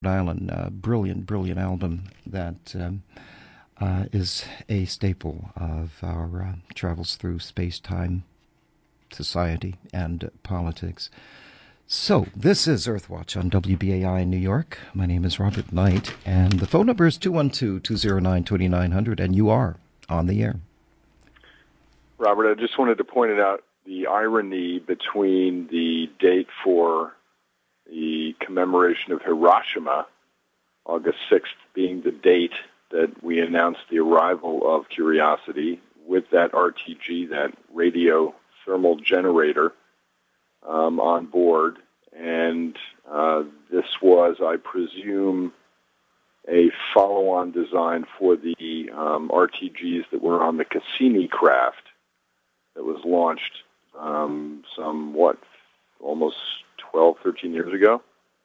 Island. Brilliant, brilliant album that is a staple of our travels through space-time, society, and politics. So, this is Earthwatch on WBAI in New York. My name is Robert Knight, and the phone number is 212-209-2900, and you are on the air. Robert, I just wanted to point out the irony between the date for the commemoration of Hiroshima, August 6th, being the date that we announced the arrival of Curiosity with that RTG, that radio thermal generator, on board. And this was, I presume, a follow-on design for the RTGs that were on the Cassini craft that was launched almost 12, 13 years ago.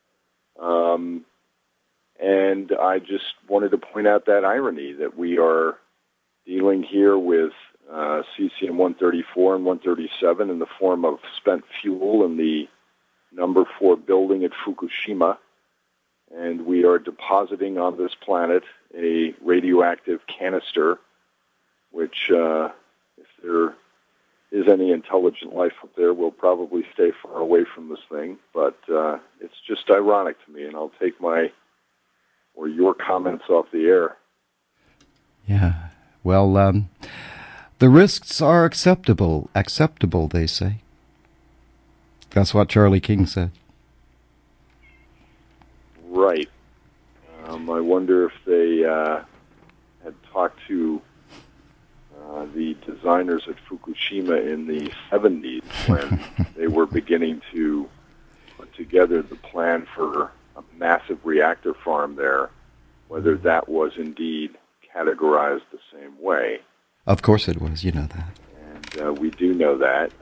And I just wanted to point out that irony that we are dealing here with cesium-134 and 137 in the form of spent fuel in the number 4 building at Fukushima. And we are depositing on this planet a radioactive canister, which, if there is any intelligent life up there, will probably stay far away from this thing. But it's just ironic to me, and I'll take your comments off the air. Yeah. Well, the risks are acceptable, they say. That's what Charlie King said. Right. I wonder if they had talked to the designers at Fukushima in the 70s when they were beginning to put together the plan for a massive reactor farm there, whether that was indeed categorized the same way. Of course it was, you know that. And we do know that.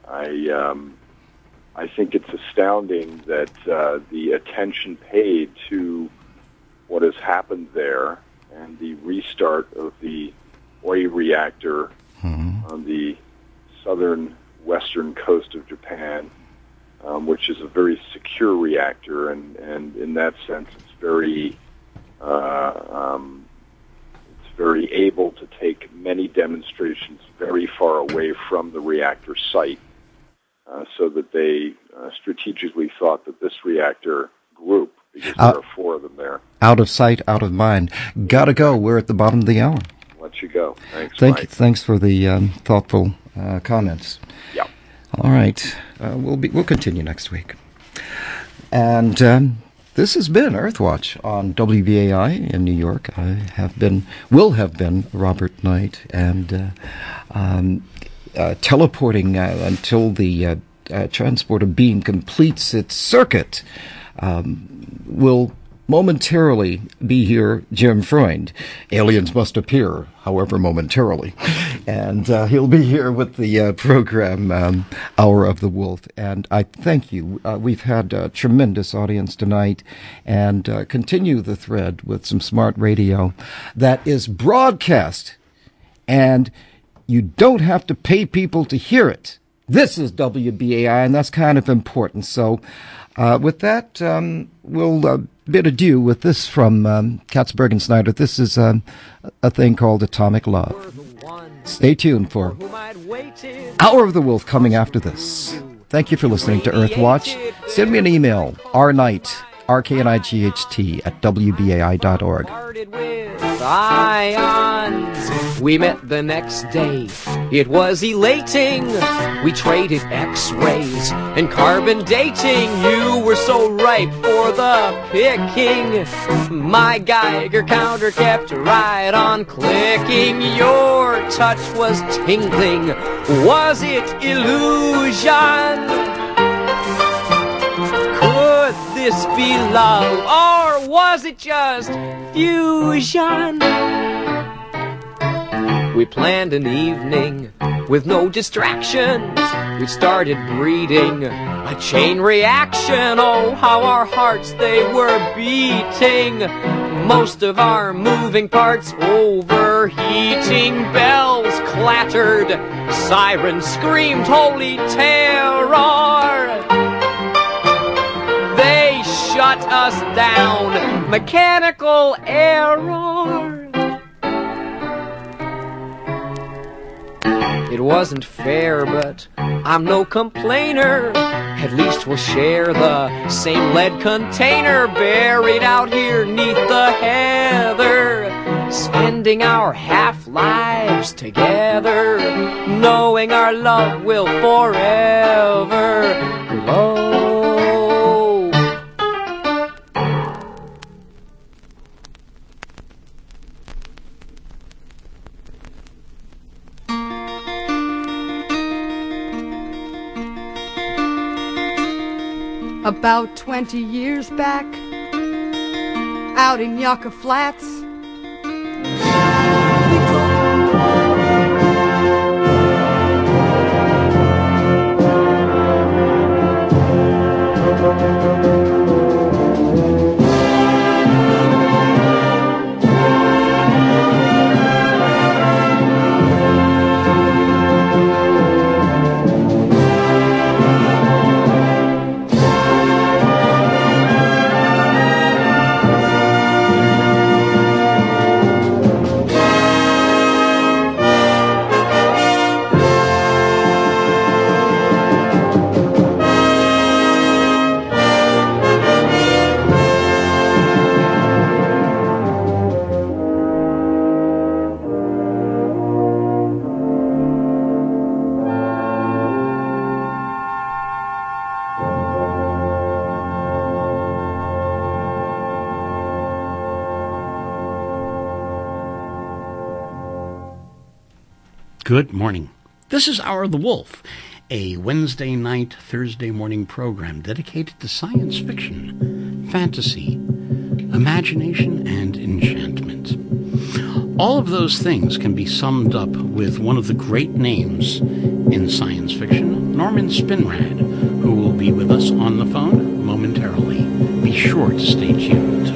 I think it's astounding that the attention paid to what has happened there and the restart of the Oi reactor on the southern western coast of Japan, which is a very secure reactor, and in that sense it's very able to take many demonstrations very far away from the reactor site, so that they strategically thought that this reactor group, because there are 4 of them there. Out of sight, out of mind. Gotta go. We're at the bottom of the hour. Let you go. Thanks. Thank you. Thanks for the thoughtful comments. Yeah. Will continue next week. And this has been Earthwatch on WBAI in New York. Will have been Robert Knight, and teleporting until the transporter beam completes its circuit. Will momentarily be here, Jim Freund. Aliens must appear, however momentarily. And he'll be here with the program Hour of the Wolf. And I thank you. We've had a tremendous audience tonight, and continue the thread with some smart radio that is broadcast, and you don't have to pay people to hear it. This is WBAI, and that's kind of important. So with that, we'll bid adieu with this from Katzberg and Snyder. This is a thing called Atomic Love. Stay tuned for Hour of the Wolf coming after this. Thank you for listening to Earthwatch. Send me an email, rknight, RKNIGHT, at WBAI.org. Ions. We met the next day. It was elating. We traded X-rays and carbon dating. You were so ripe for the picking. My Geiger counter kept right on clicking. Your touch was tingling. Was it illusion? Could this be love, or was it just fusion? We planned an evening with no distractions. We started breeding a chain reaction. Oh, how our hearts, they were beating. Most of our moving parts overheating. Bells clattered, sirens screamed holy terror. They shut us down. mechanical error. It wasn't fair, but I'm no complainer. At least we'll share the same lead container, buried out here neath the heather, spending our half-lives together, knowing our love will forever glow. About 20 years back, out in Yucca Flats, Good morning. This is Hour of the Wolf, a Wednesday night, Thursday morning program dedicated to science fiction, fantasy, imagination, and enchantment. All of those things can be summed up with one of the great names in science fiction, Norman Spinrad, who will be with us on the phone momentarily. Be sure to stay tuned.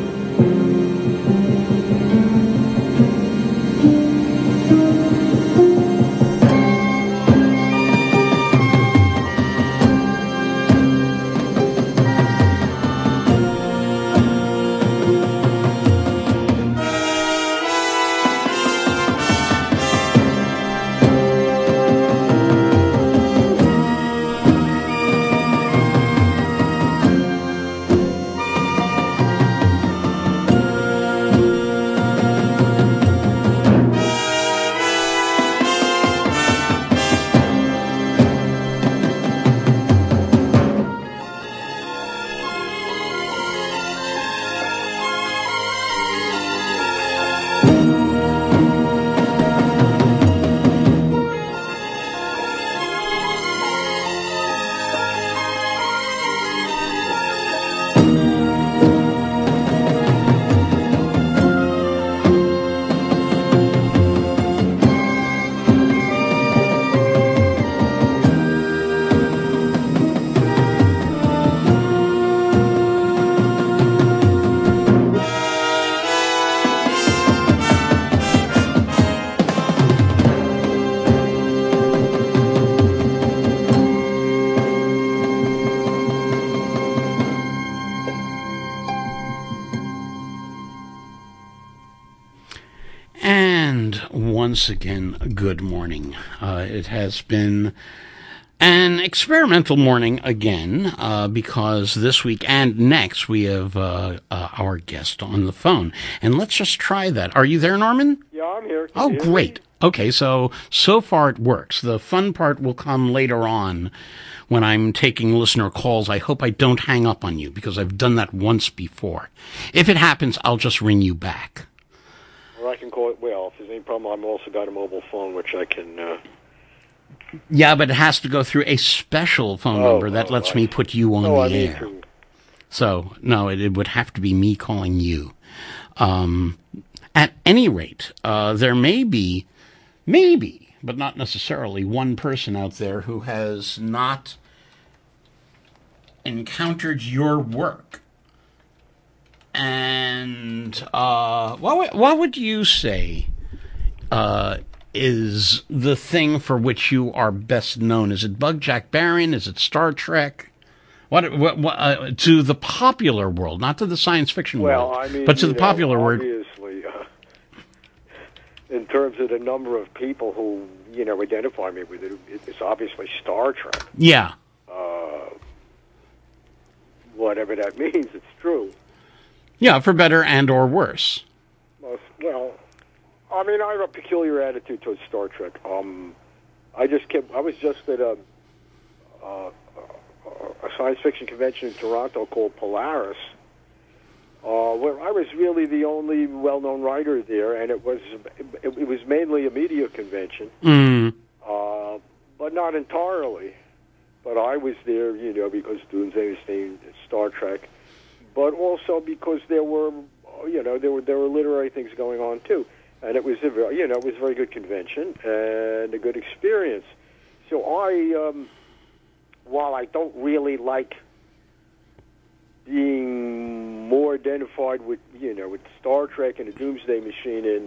Once again, good morning. It has been an experimental morning again, because this week and next we have our guest on the phone. And let's just try that. Are you there, Norman? Yeah, I'm here. Oh, great. Okay, so far it works. The fun part will come later on when I'm taking listener calls. I hope I don't hang up on you, because I've done that once before. If it happens, I'll just ring you back. Or I can call it, well, if there's any problem, I've also got a mobile phone, which I can... Yeah, but it has to go through a special phone number that lets me put you on the air. So, no, it would have to be me calling you. At any rate, there may be, but not necessarily, one person out there who has not encountered your work. And what would you say is the thing for which you are best known? Is it Bug Jack Barron? Is it Star Trek? To the popular world, not to the science fiction world, I mean, but to the popular world. Obviously, in terms of the number of people who, identify me with it, it's obviously Star Trek. Yeah. Whatever that means, it's true. Yeah, for better and or worse. Well, I mean, I have a peculiar attitude towards Star Trek. I was just at a science fiction convention in Toronto called Polaris, where I was really the only well-known writer there, and it was mainly a media convention, but not entirely. But I was there, because Doomsday was named Star Trek, but also because there were literary things going on too, and it was a very good convention and a good experience. So while I don't really like being more identified with with Star Trek and the Doomsday Machine in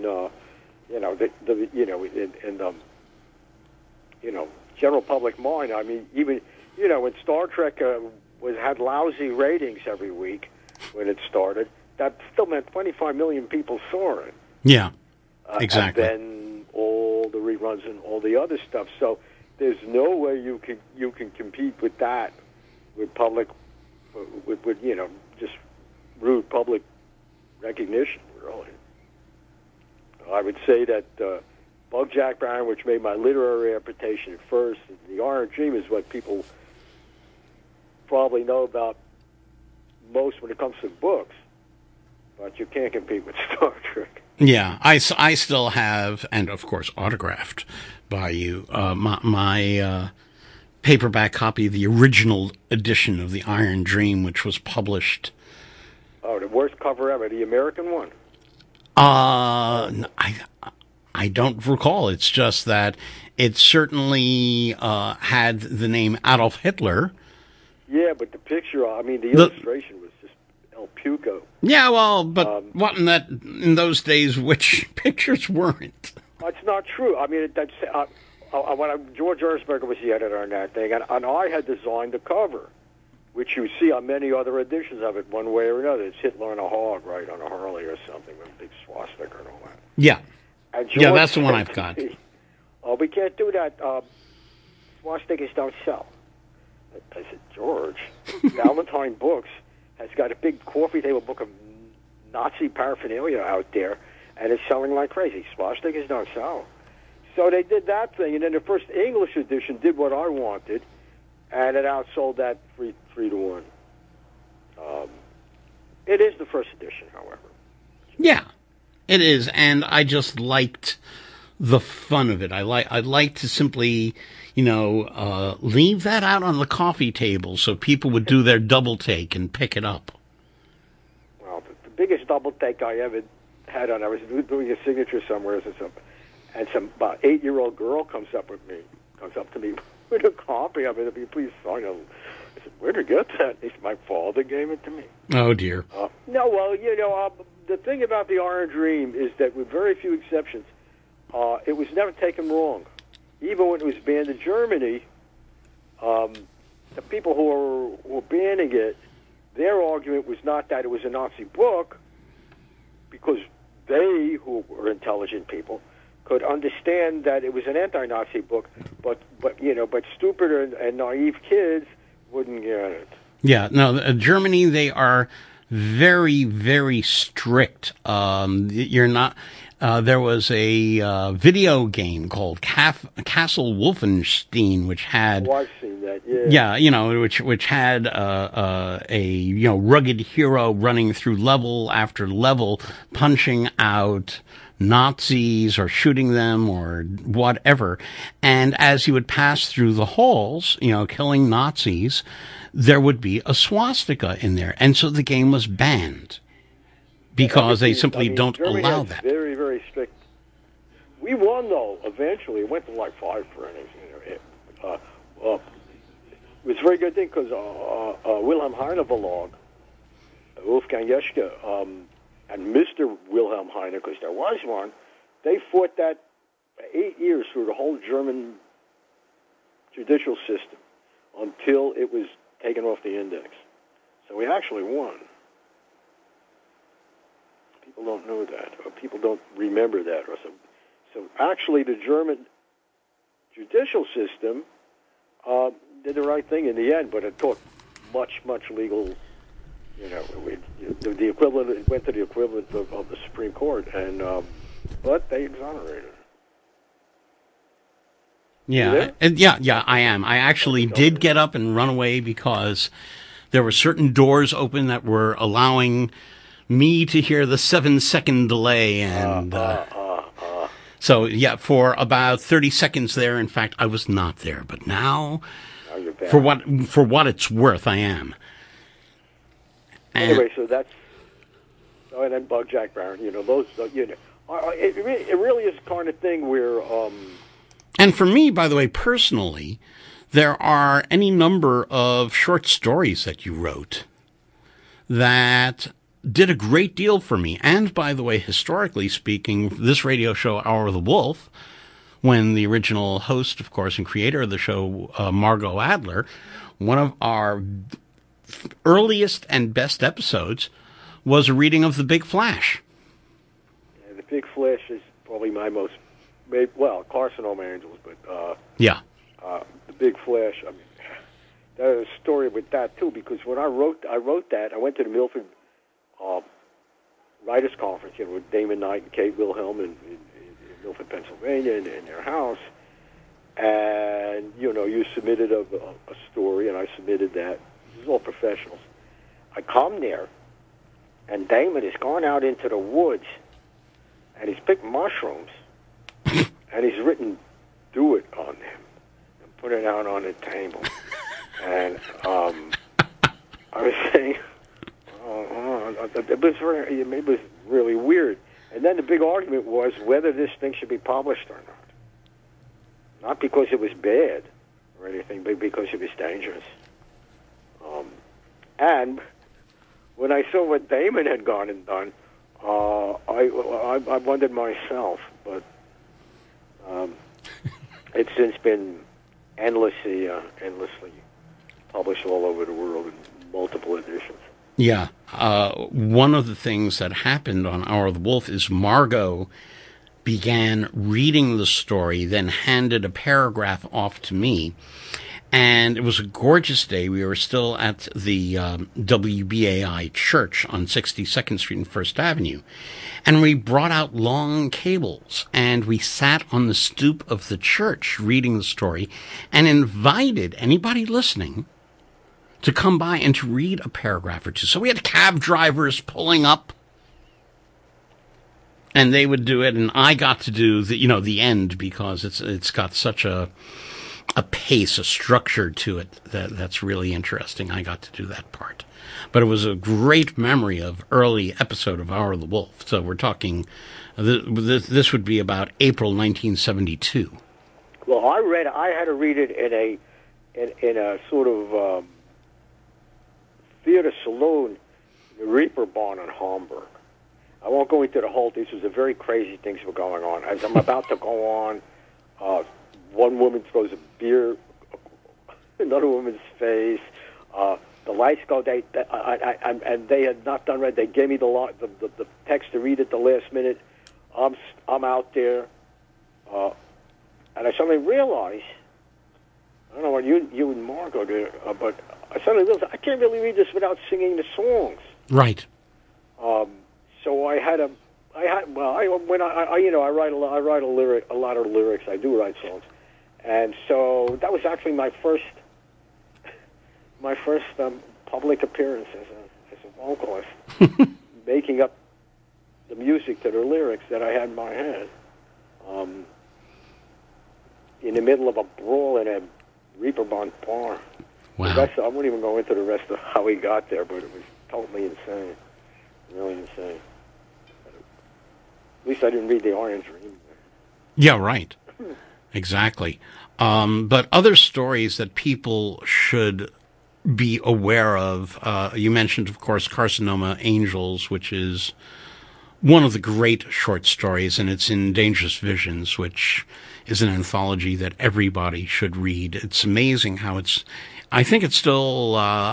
general public mind, I mean, even when Star Trek had lousy ratings every week when it started, that still meant 25 million people saw it. Yeah, exactly. And then all the reruns and all the other stuff. So there's no way you can compete with that, with public, with just rude public recognition. Really, I would say that Bug Jack Brown, which made my literary reputation at first, The Iron Dream is what people probably know about most when it comes to books, but you can't compete with Star Trek. Yeah, I still have, and of course autographed by you, my paperback copy of the original edition of The Iron Dream, which was published. Oh, the worst cover ever, the American one? I don't recall. It's just that it certainly had the name Adolf Hitler. Yeah, but the picture, the illustration was just El Puco. Yeah, well, but what in those days, which pictures weren't? That's not true. I mean, George Erzberger was the editor on that thing, and I had designed the cover, which you see on many other editions of it, one way or another. It's Hitler and a hog, right, on a Harley or something, with a big swastika and all that. Yeah. Yeah, that's the one I've got. We can't do that. Swastikas don't sell. I said, George, Valentine Books has got a big coffee table book of Nazi paraphernalia out there, and it's selling like crazy. Swastikas don't sell. So they did that thing, and then the first English edition did what I wanted, and it outsold that 3-1. It is the first edition, however. Yeah, it is, and I just liked the fun of it. I like to simply, leave that out on the coffee table so people would do their double take and pick it up. Well, the biggest double take I ever had I was doing a signature somewhere, and some about 8-year-old girl comes up to me with a copy of it. Please sign it. I said, where'd you get that? He said, my father gave it to me. Oh, dear. No, well, the thing about The Iron Dream is that with very few exceptions, it was never taken wrong. Even when it was banned in Germany, the people who were banning it, their argument was not that it was a Nazi book, because they, who were intelligent people, could understand that it was an anti-Nazi book, but stupid and naive kids wouldn't get it. Yeah, no, Germany, they are very, very strict. You're not. There was a video game called Castle Wolfenstein, which had. Oh, I've seen that. Yeah. Yeah, which had a rugged hero running through level after level, punching out Nazis or shooting them or whatever. And as he would pass through the halls, killing Nazis, there would be a swastika in there. And so the game was banned because they simply don't Germany allow has that. Very, very strict. We won, though, eventually. It went to like 5 innings. It was a very good thing because Wilhelm Heine Verlag, Wolfgang Jeschke, and Mr. Wilhelm Heine, because there was one, they fought that 8 years through the whole German judicial system until it was taken off the index. So we actually won. People don't know that, or people don't remember that. Or so actually the German judicial system did the right thing in the end, but it took much legal, the equivalent, it went to the equivalent of the Supreme Court, and but they exonerated. Yeah, yeah, I am. I actually did get up and run away because there were certain doors open that were allowing me to hear the 7-second delay, and so yeah, for about 30 seconds there. In fact, I was not there, but now for what it's worth, I am. Anyway, so that's and then Bug Jack Barron. Those. It really is the kind of thing where. And for me, by the way, personally, there are any number of short stories that you wrote that did a great deal for me. And by the way, historically speaking, this radio show, Hour of the Wolf, when the original host, of course, and creator of the show, Margot Adler, one of our earliest and best episodes was a reading of The Big Flash. Yeah, The Big Flash is probably my most, Carson Home Angels, but yeah. The Big Flash, I mean, there's a story with that, too, because when I wrote that, I went to the Milford Writers Conference, with Damon Knight and Kate Wilhelm in Milford, Pennsylvania, in their house, and, you submitted a story, and I submitted that. This is all professionals. I come there, and Damon is going out into the woods, and he's picked mushrooms, and he's written "Do It" on them and put it out on the table. And I was saying, it was really weird. And then the big argument was whether this thing should be published or not. Not because it was bad or anything, but because it was dangerous. And when I saw what Damon had gone and done, I wondered myself, but it's since been endlessly published all over the world in multiple editions. Yeah. One of the things that happened on Hour of the Wolf is Margot began reading the story, then handed a paragraph off to me. And it was a gorgeous day. We were still at the WBAI church on 62nd Street and First Avenue. And we brought out long cables, and we sat on the stoop of the church reading the story and invited anybody listening to come by and to read a paragraph or two. So we had cab drivers pulling up, and they would do it, and I got to do the end, because it's got such a pace, a structure to it that's really interesting. I got to do that part. But it was a great memory of early episode of Hour of the Wolf. So we're talking, this would be about April 1972. Well, I had to read it in a sort of theater saloon, the Reaper Barn in Hamburg. I won't go into the whole. This was a very crazy things were going on. As I'm about to go on, one woman throws a beer in another woman's face. The lights go. And they had not done right. They gave me the text to read at the last minute. I'm out there, and I suddenly realized. I don't know what you and Margot did, but I suddenly realized I can't really read this without singing the songs. Right. So I write a lot of lyrics. I do write songs, and so that was actually my first public appearance as a vocalist, making up the music to the lyrics that I had in my head. In the middle of a brawl in a Reaper Barn bar. Wow. I won't even go into the rest of how he got there, but it was totally insane. Really insane. At least I didn't read the Orange Dream. Yeah, right. Exactly. But other stories that people should be aware of, you mentioned, of course, Carcinoma Angels, which is one of the great short stories, and it's in Dangerous Visions, which is an anthology that everybody should read. It's amazing how I think it's still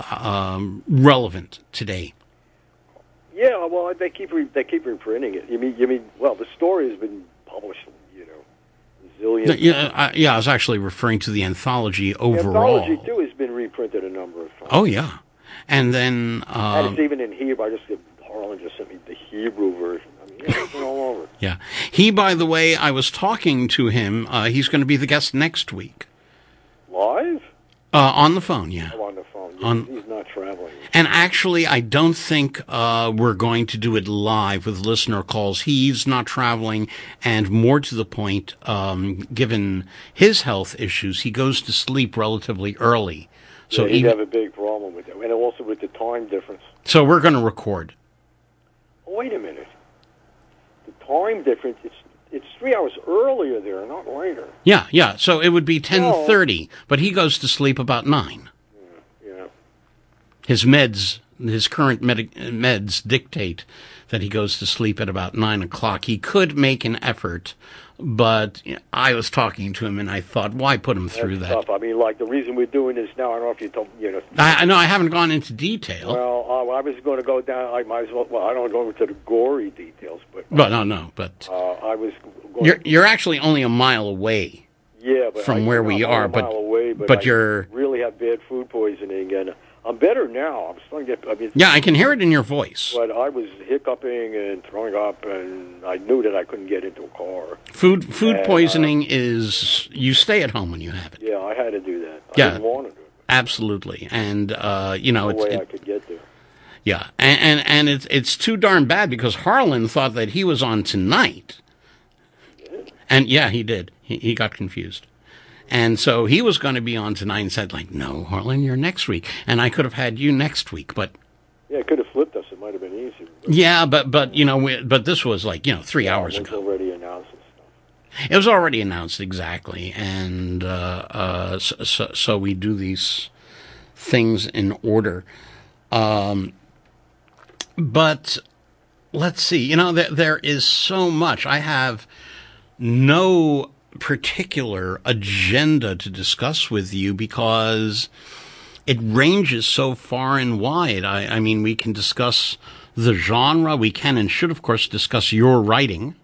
relevant today. Yeah, well, they keep reprinting it. You mean? Well, the story has been published, zillion. Yeah, I was actually referring to the anthology overall. The anthology too has been reprinted a number of times. Oh yeah, and then and it's even in Hebrew. Harlan just sent me the Hebrew version. I mean, it's been all over. Yeah, he. By the way, I was talking to him. He's going to be the guest next week. Live? On the phone, yeah. Oh, on the phone. He's not traveling. And actually, I don't think we're going to do it live with listener calls. He's not traveling, and more to the point, given his health issues, he goes to sleep relatively early. So he'd have a big problem with that, and also with the time difference. So we're going to record. Oh, wait a minute. The time difference, it's 3 hours earlier there, not later. Yeah. So it would be 10:30, but he goes to sleep about 9. Yeah. His current meds dictate that he goes to sleep at about 9 o'clock. He could make an effort, but I was talking to him and I thought, why put him through that? Tough. I mean, like the reason we're doing this now, I don't know if you told I know I haven't gone into detail. Well, I was going to go down. I might as well. Well, I don't go into the gory details, but. But no. But I was. You're actually only a mile away. Yeah, but from where we are, but I you're really have bad food poisoning, and I'm better now. I'm starting to get. I mean, yeah, I can hear it in your voice. But I was hiccuping and throwing up, and I knew that I couldn't get into a car. Food poisoning is you stay at home when you have it. Yeah, I had to do that. I didn't want to do it. Absolutely, and no way I could get there. Yeah, and it's too darn bad because Harlan thought that he was on tonight. And yeah, he did. He got confused. And so he was going to be on tonight and said, like, no, Harlan, you're next week. And I could have had you next week, but... Yeah, it could have flipped us. It might have been easier. Yeah, but but this was like, 3 hours ago. It was already announced and stuff. It was already announced, exactly. And so we do these things in order. But let's see. There is so much. I have no particular agenda to discuss with you because it ranges so far and wide. I mean, we can discuss the genre. We can and should, of course, discuss your writing,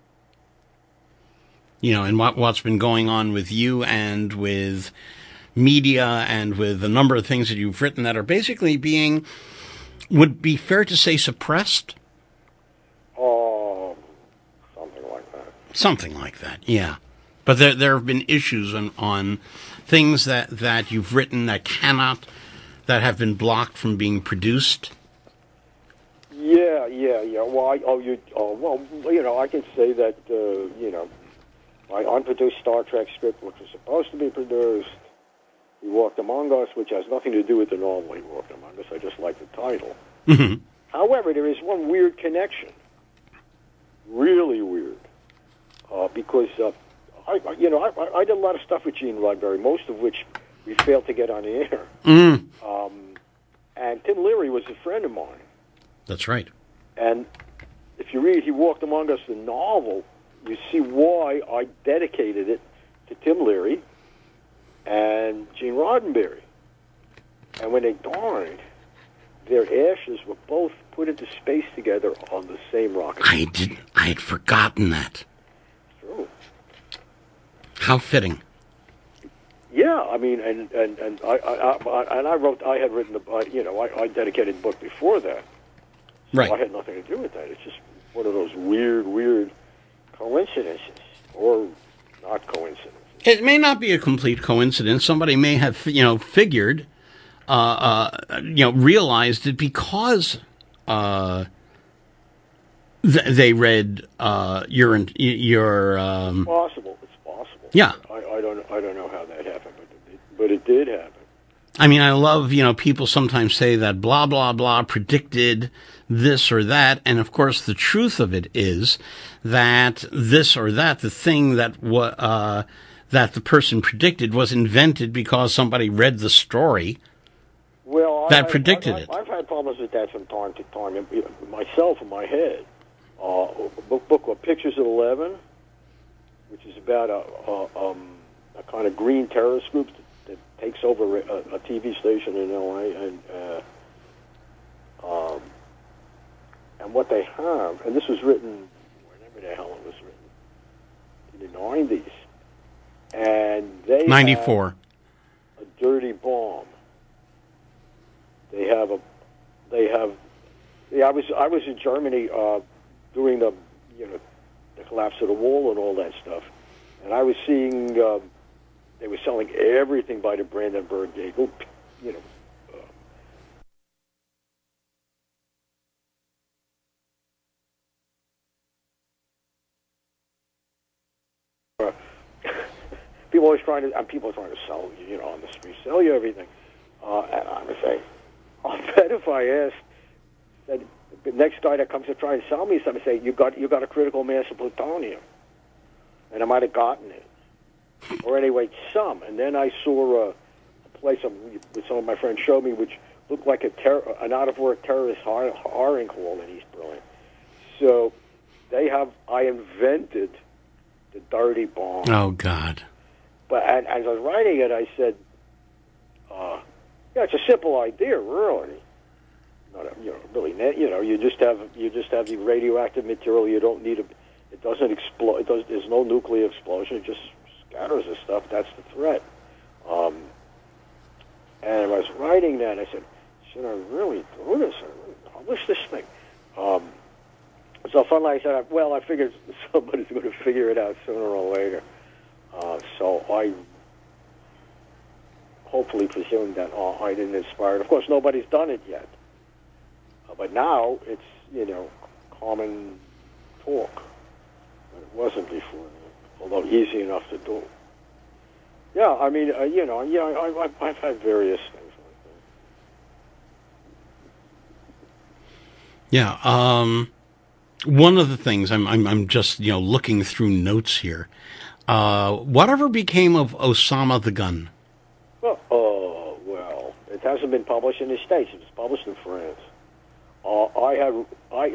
and what's been going on with you and with media and with a number of things that you've written that are basically would be fair to say, suppressed? Oh, something like that. Something like that, yeah. But there have been issues on things that you've written that have been blocked from being produced. Yeah. Well, I can say that my unproduced Star Trek script, which was supposed to be produced, He Walked Among Us, which has nothing to do with the novel He Walked Among Us. I just like the title. Mm-hmm. However, there is one weird connection, really weird, because I did a lot of stuff with Gene Roddenberry, most of which we failed to get on the air. Mm. And Tim Leary was a friend of mine. That's right. And if you read He Walked Among Us, the novel, you see why I dedicated it to Tim Leary and Gene Roddenberry. And when they died, their ashes were both put into space together on the same rocket. I had forgotten that. True. How fitting. Yeah, I mean, and I wrote. I had written I dedicated the book before that. So right. I had nothing to do with that. It's just one of those weird coincidences, or not coincidences. It may not be a complete coincidence. Somebody may have, figured, realized it because they read your. Possible. It's possible. Yeah. I don't know how that happened, but it did happen. I mean, I love, people sometimes say that blah, blah, blah predicted this or that. And of course, the truth of it is that this or that, the thing that that the person predicted was invented because somebody read the story that predicted it. I've had problems with that from time to time, myself in my head. A book called Pictures at 11, which is about a kind of green terrorist group that takes over a TV station in L.A. And what they have, and this was written whenever the hell it was written, in the 90s, and they 94. have a dirty bomb. I was in Germany during the collapse of the wall and all that stuff, and I was seeing they were selling everything by the Brandenburg Gate. People are trying to sell you, on the street, sell you everything. And I would say, I'll bet if I asked that the next guy that comes to try and sell me something, say, you got a critical mass of plutonium, and I might have gotten it, or anyway, some. And then I saw a place that some of my friends showed me, which looked like an out-of-work terrorist hiring hall in East Berlin. So I invented the dirty bomb. Oh, God. But as I was writing it, I said, it's a simple idea, really. Not really. You just have the radioactive material. You don't need it doesn't explode. There's no nuclear explosion. It just scatters the stuff. That's the threat. And I was writing that, I said, should I really do this? Should I really publish this thing? So finally, I said, well, I figured somebody's going to figure it out sooner or later. So I hopefully presume that I didn't inspire it. Of course, nobody's done it yet. But now it's, common talk. But it wasn't before, although easy enough to do. Yeah, I mean, I've had various things like that. Yeah, one of the things I'm just looking through notes here. Whatever became of Osama the Gun? Well, it hasn't been published in the States. It was published in France. I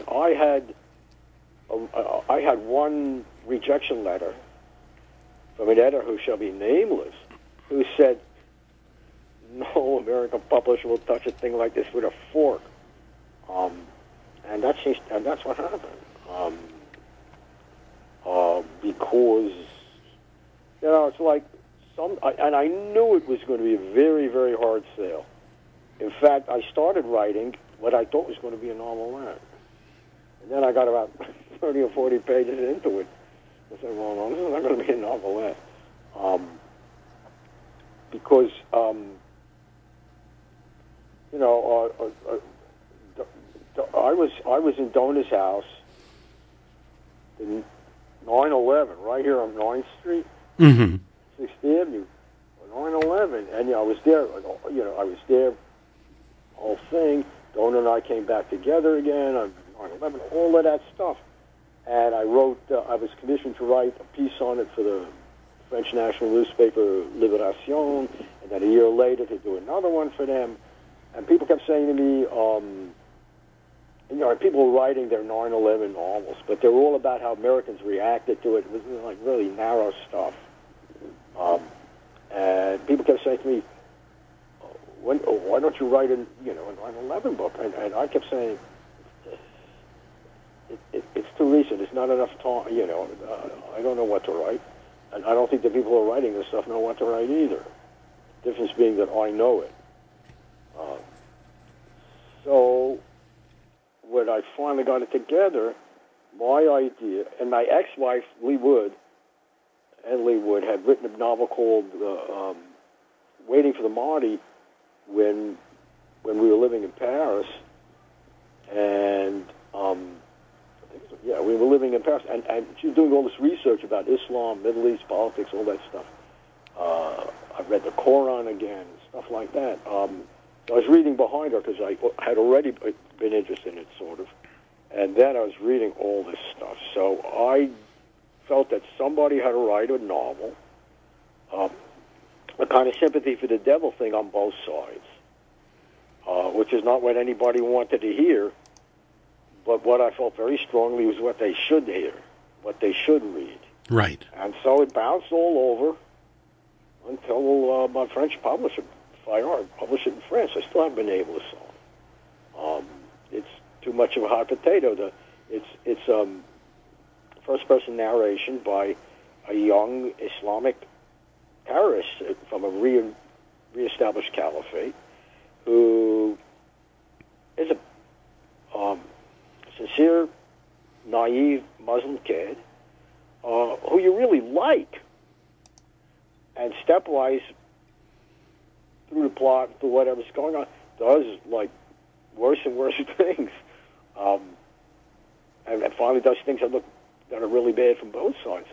had one rejection letter from an editor who shall be nameless, who said, "No American publisher will touch a thing like this with a fork." And that's what happened. Because it's like and I knew it was going to be a very, very hard sale. In fact, I started writing what I thought was going to be a novelette, and then I got about 30 or 40 pages into it. I said, "Well, no, this is not going to be a novelette," because I was in Donna's house in 9/11, right here on 9th Street, 6th Avenue, 9/11, and I was there. I was there. Whole thing. Donna and I came back together again on 9/11. All of that stuff, and I wrote. I was commissioned to write a piece on it for the French national newspaper Libération, and then a year later to do another one for them. And people kept saying to me, people were writing their 9/11 novels, but they were all about how Americans reacted to it. It was like really narrow stuff. And people kept saying to me, why don't you write an 9/11 book? And I kept saying, it's too recent. It's not enough time. I don't know what to write. And I don't think the people who are writing this stuff know what to write either. The difference being that I know it. So when I finally got it together, my idea, and my ex-wife, Lee Wood, had written a novel called Waiting for the Mahdi when we were living in Paris. And we were living in Paris, and she was doing all this research about Islam, Middle East politics, all that stuff. I read the Quran again, stuff like that. I was reading behind her because I had already been interested in it, sort of. And then I was reading all this stuff. So I felt that somebody had to write a novel, a kind of sympathy for the devil thing on both sides, which is not what anybody wanted to hear, but what I felt very strongly was what they should hear, what they should read. Right. And so it bounced all over. until my French publisher, Fayard, published it in France. I still haven't been able to sell it. It's too much of a hot potato. It's first-person narration by a young Islamic terrorist from a reestablished caliphate who is a sincere, naive Muslim kid who you really like, and stepwise through the plot, through whatever's going on, does like worse and worse things, and finally does things that are really bad from both sides.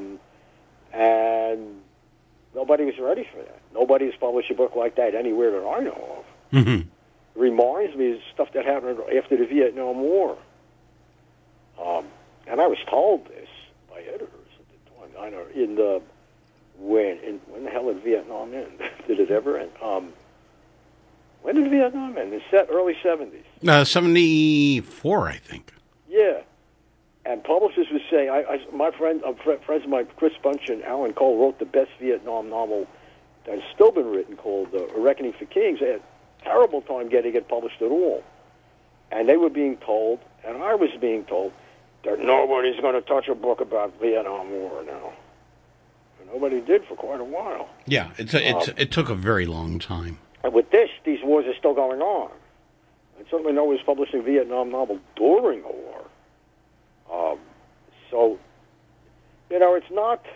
And nobody was ready for that. Nobody has published a book like that anywhere that I know of. Mm-hmm. It reminds me of stuff that happened after the Vietnam War. And I was told this by editors at the time. I know when the hell did Vietnam end? Did it ever end? When did Vietnam end? It's early 70s. 74, I think. Yeah. And publishers would say, friends of mine, Chris Bunch and Alan Cole, wrote the best Vietnam novel that's still been written called A Reckoning for Kings. They had a terrible time getting it published at all. And they were being told, and I was being told, that nobody's going to touch a book about Vietnam War now. And nobody did for quite a while. Yeah, it took a very long time. And with this, these wars are still going on. And certainly nobody's publishing a Vietnam novel during a war. So, it's not...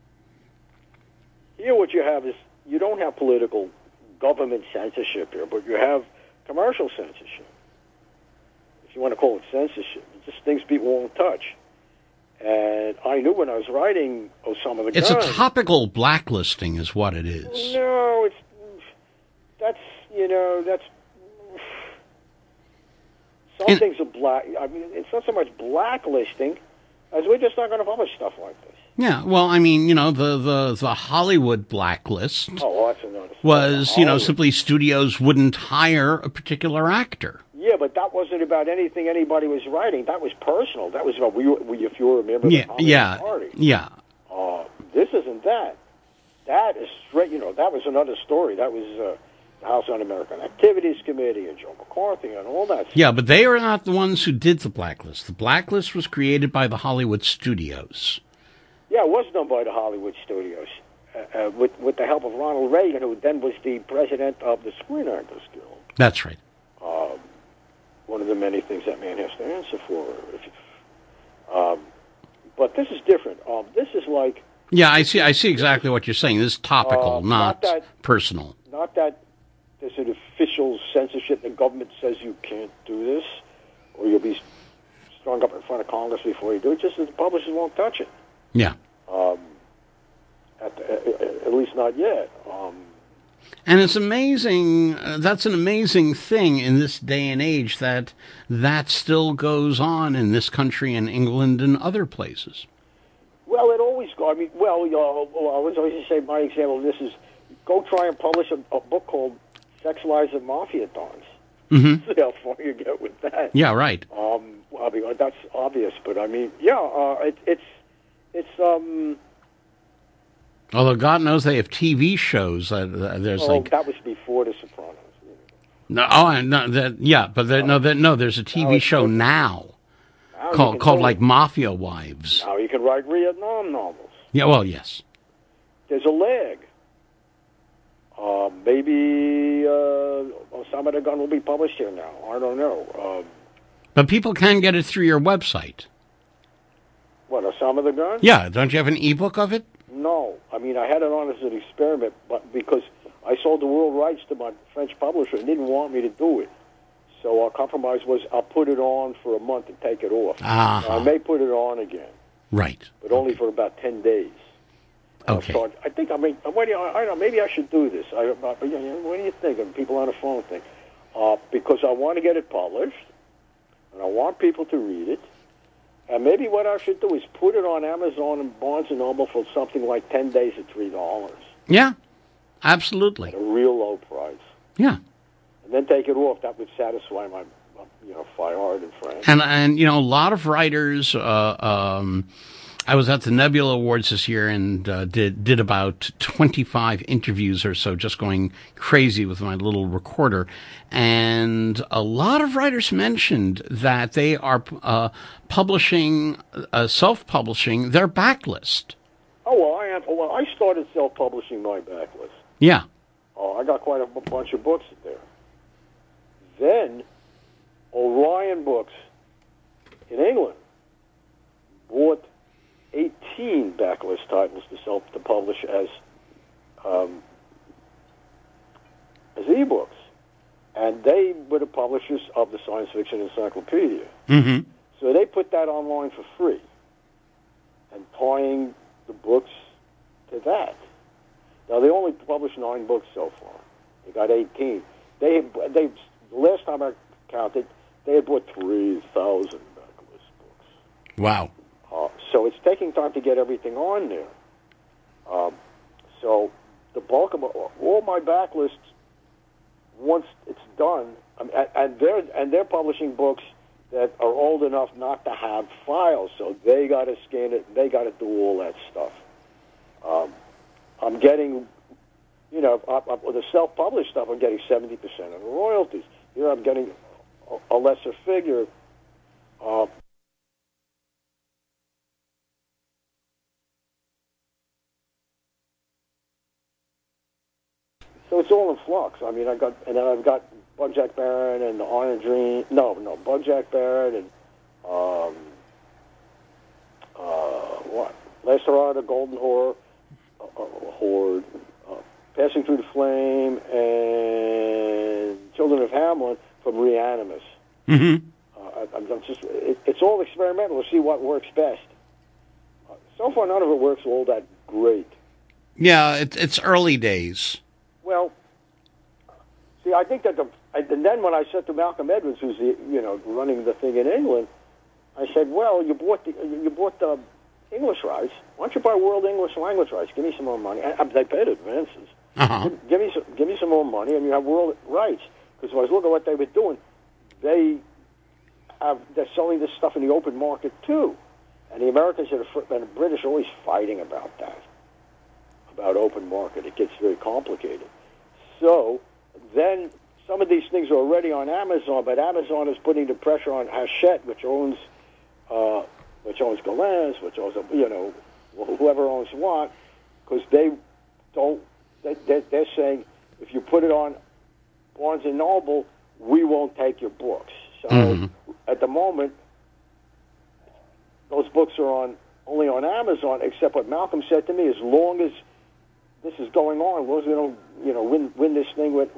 Here what you have is, you don't have political government censorship here, but you have commercial censorship. If you want to call it censorship. It's just things people won't touch. And I knew when I was writing Osama the Gun... It's a topical blacklisting is what it is. No, that's... Some things are black... I mean, it's not so much blacklisting as we're just not going to publish stuff like this. Yeah, well, I mean, the Hollywood blacklist that's another was, simply studios wouldn't hire a particular actor. Yeah, but that wasn't about anything anybody was writing. That was personal. That was about if you were a member of the Communist Party. Yeah. This isn't that. That is straight, that was another story. That was the House Un-American Activities Committee and Joe McCarthy and all that stuff. Yeah, but they are not the ones who did the blacklist. The blacklist was created by the Hollywood studios. Yeah, it was done by the Hollywood studios with the help of Ronald Reagan, who then was the president of the Screen Actors Guild. That's right. One of the many things that man has to answer for. But this is different. This is like... Yeah, I see exactly what you're saying. This is topical, not personal. Not that there's an official censorship. The government says you can't do this, or you'll be strung up in front of Congress before you do it. Just that the publishers won't touch it. Yeah. At least not yet. And it's amazing, that's an amazing thing in this day and age that still goes on in this country and England and other places. Well, it always goes. I mean, I was always say my example of this is go try and publish a book called Sex Lives of Mafia Dons. Mm-hmm. See how far you get with that. Yeah, right. I mean, that's obvious, but I mean, it's although God knows they have TV shows. There's that was before The Sopranos. There's a TV show now called like Mafia Wives. Now you can write Vietnam novels. Yeah, well, yes. There's a lag. Maybe Osama the Gun will be published here now. I don't know. But people can get it through your website. What, Osama the Gun? Yeah, don't you have an ebook of it? No. I mean, I had it on as an experiment, but because I sold the world rights to my French publisher and didn't want me to do it. So our compromise was I'll put it on for a month and take it off. Uh-huh. I may put it on again. Right. But only for about 10 days. Okay. I think, I don't know, maybe I should do this. What do you think? And people on the phone think. Because I want to get it published, and I want people to read it. And maybe what I should do is put it on Amazon and Barnes & Noble for something like 10 days at $3. Yeah, absolutely. At a real low price. Yeah. And then take it off. That would satisfy my, Fayard and friends. And a lot of writers, I was at the Nebula Awards this year and did about 25 interviews or so, just going crazy with my little recorder. And a lot of writers mentioned that they are self-publishing their backlist. Oh, well, I am. Well, I started self-publishing my backlist. Yeah. I got quite a bunch of books there. Then Orion Books in England bought 18 backlist titles to publish as ebooks, and they were the publishers of the Science Fiction Encyclopedia. Mm-hmm. So they put that online for free, and tying the books to that. Now they only published 9 books so far. They got 18. They last time I counted, they had bought 3,000 backlist books. Wow. So it's taking time to get everything on there. So the bulk of all my backlists, once it's done, and they're publishing books that are old enough not to have files, so they got to scan it, they got to do all that stuff. I'm getting, with the self-published stuff, I'm getting 70% of the royalties. Here I'm getting a lesser figure. So it's all in flux. I mean, I've got Bugjack Baron and the Iron Dream. No, Bugjack Baron and what? Lacerada, Golden Horde, Passing Through the Flame, and Children of Hamlin from Reanimus. Mm-hmm. It's all experimental to see what works best. So far, none of it works all that great. Yeah, it's early days. Well, see, I think that and then when I said to Malcolm Edwards, who's running the thing in England, I said, "Well, you bought the English rights. Why don't you buy world English language rights? Give me some more money." They paid advances. Uh-huh. Give me some more money, and you have world rights. Because when I was looking at what they were doing, they're selling this stuff in the open market too, and the Americans and the British are always fighting about that, about open market. It gets very complicated. So then some of these things are already on Amazon, but Amazon is putting the pressure on Hachette, which owns Galens, which owns whoever owns what, because they're saying if you put it on Barnes and Noble, we won't take your books. So at the moment, those books are only on Amazon. Except what Malcolm said to me: as long as this is going on, as long as we don't win this thing with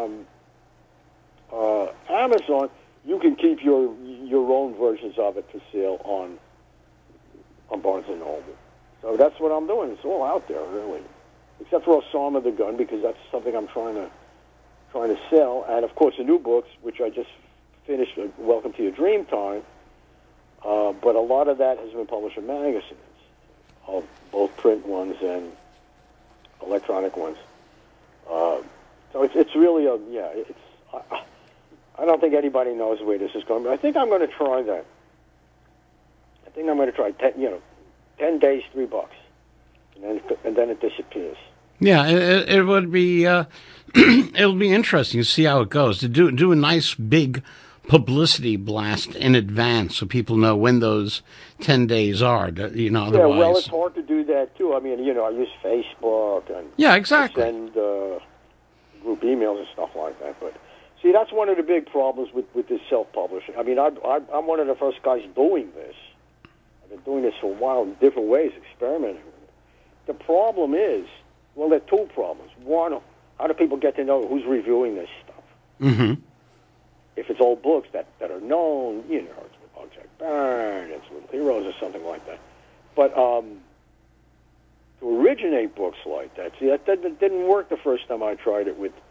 Amazon, you can keep your own versions of it for sale on Barnes and Noble. So that's what I'm doing. It's all out there, really, except for Osama the Gun, because that's something I'm trying to sell, and of course the new books, which I just finished, Welcome to Your Dream Time. But a lot of that has been published in magazines, both print ones and electronic ones. So it's really I don't think anybody knows where this is going, but I think I'm going to try that. I think I'm going to try 10 days, $3, and then it disappears. Yeah, it would be it'll be interesting to see how it goes. To do a nice big publicity blast in advance so people know when those 10 days are. Otherwise. Yeah, well, it's hard to do that too. I mean, I use Facebook and exactly. Send group emails and stuff like that. But see, that's one of the big problems with this self-publishing. I mean, I'm one of the first guys doing this. I've been doing this for a while in different ways, experimenting with it. The problem is, well, there are two problems. One, how do people get to know who's reviewing this stuff? Mm-hmm. If it's old books that are known, it's with Bugjack Baron, it's Little Heroes or something like that. But to originate books like that, see, that didn't work the first time I tried it with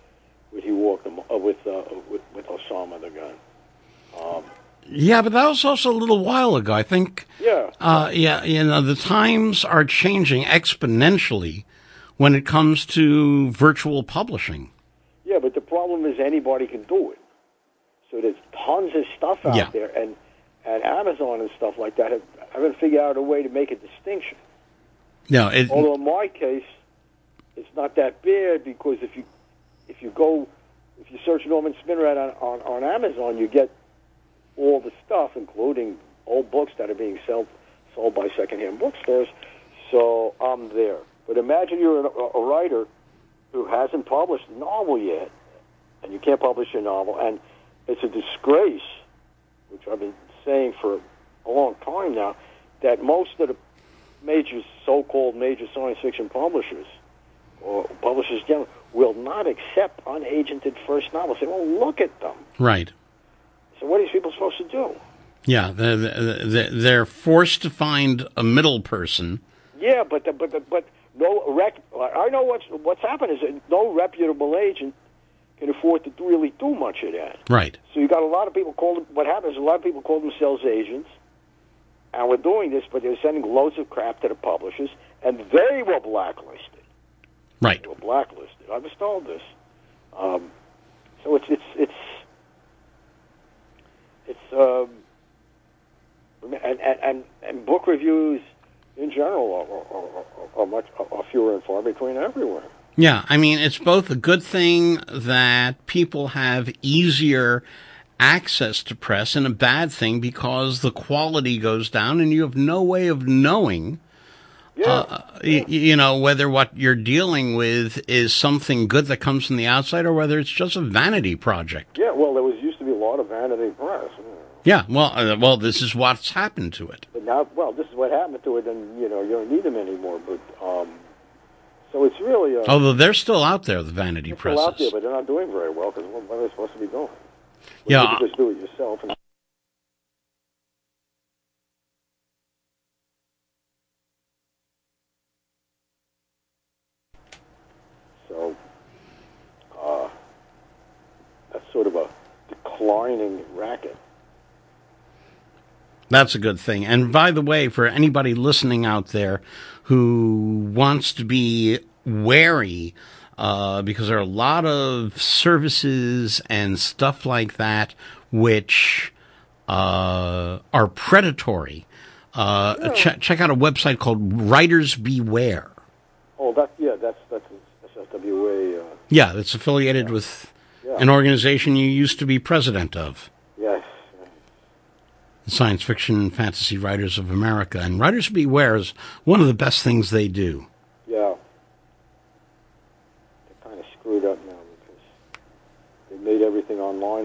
Osama the Gun. Yeah, but that was also a little while ago, I think. Yeah. The times are changing exponentially when it comes to virtual publishing. Yeah, but the problem is anybody can do it. So there's tons of stuff out there, and Amazon and stuff like that haven't figured out a way to make a distinction. No, although in my case, it's not that bad because if you search Norman Spinrad on Amazon, you get all the stuff, including old books that are being sold by secondhand bookstores. So I'm there. But imagine you're a writer who hasn't published a novel yet, and you can't publish your novel, and it's a disgrace, which I've been saying for a long time now, that most of the so-called major science fiction publishers, or publishers generally, will not accept unagented first novels. They won't look at them. Right. So what are these people supposed to do? Yeah, they're forced to find a middle person. Yeah, but no I know what's happened is that no reputable agent can afford to really do much of that. Right. So you got a lot of people what happens is a lot of people call themselves agents, and we're doing this, but they're sending loads of crap to the publishers, and they were blacklisted. Right. They were blacklisted. I was told this. So and book reviews in general are fewer and far between everywhere. Yeah, I mean, it's both a good thing that people have easier access to press and a bad thing because the quality goes down and you have no way of knowing, whether what you're dealing with is something good that comes from the outside or whether it's just a vanity project. Yeah, well, there used to be a lot of vanity press. Yeah, well, this is what's happened to it. But now, this is what happened to it, and you don't need them anymore. But so it's really although they're still out there, the vanity presses. Still out there, but they're not doing very well because what are they supposed to be doing? Yeah, you just do it yourself. So that's sort of a declining racket. That's a good thing. And by the way, for anybody listening out there who wants to be wary, because there are a lot of services and stuff like that which are predatory, check out a website called Writers Beware. Oh, that's SFWA. Yeah, it's affiliated with an organization you used to be president of. Yes. The Science Fiction Fantasy Writers of America. And Writers Beware is one of the best things they do. Yeah. They're kind of screwed up now because they made everything online,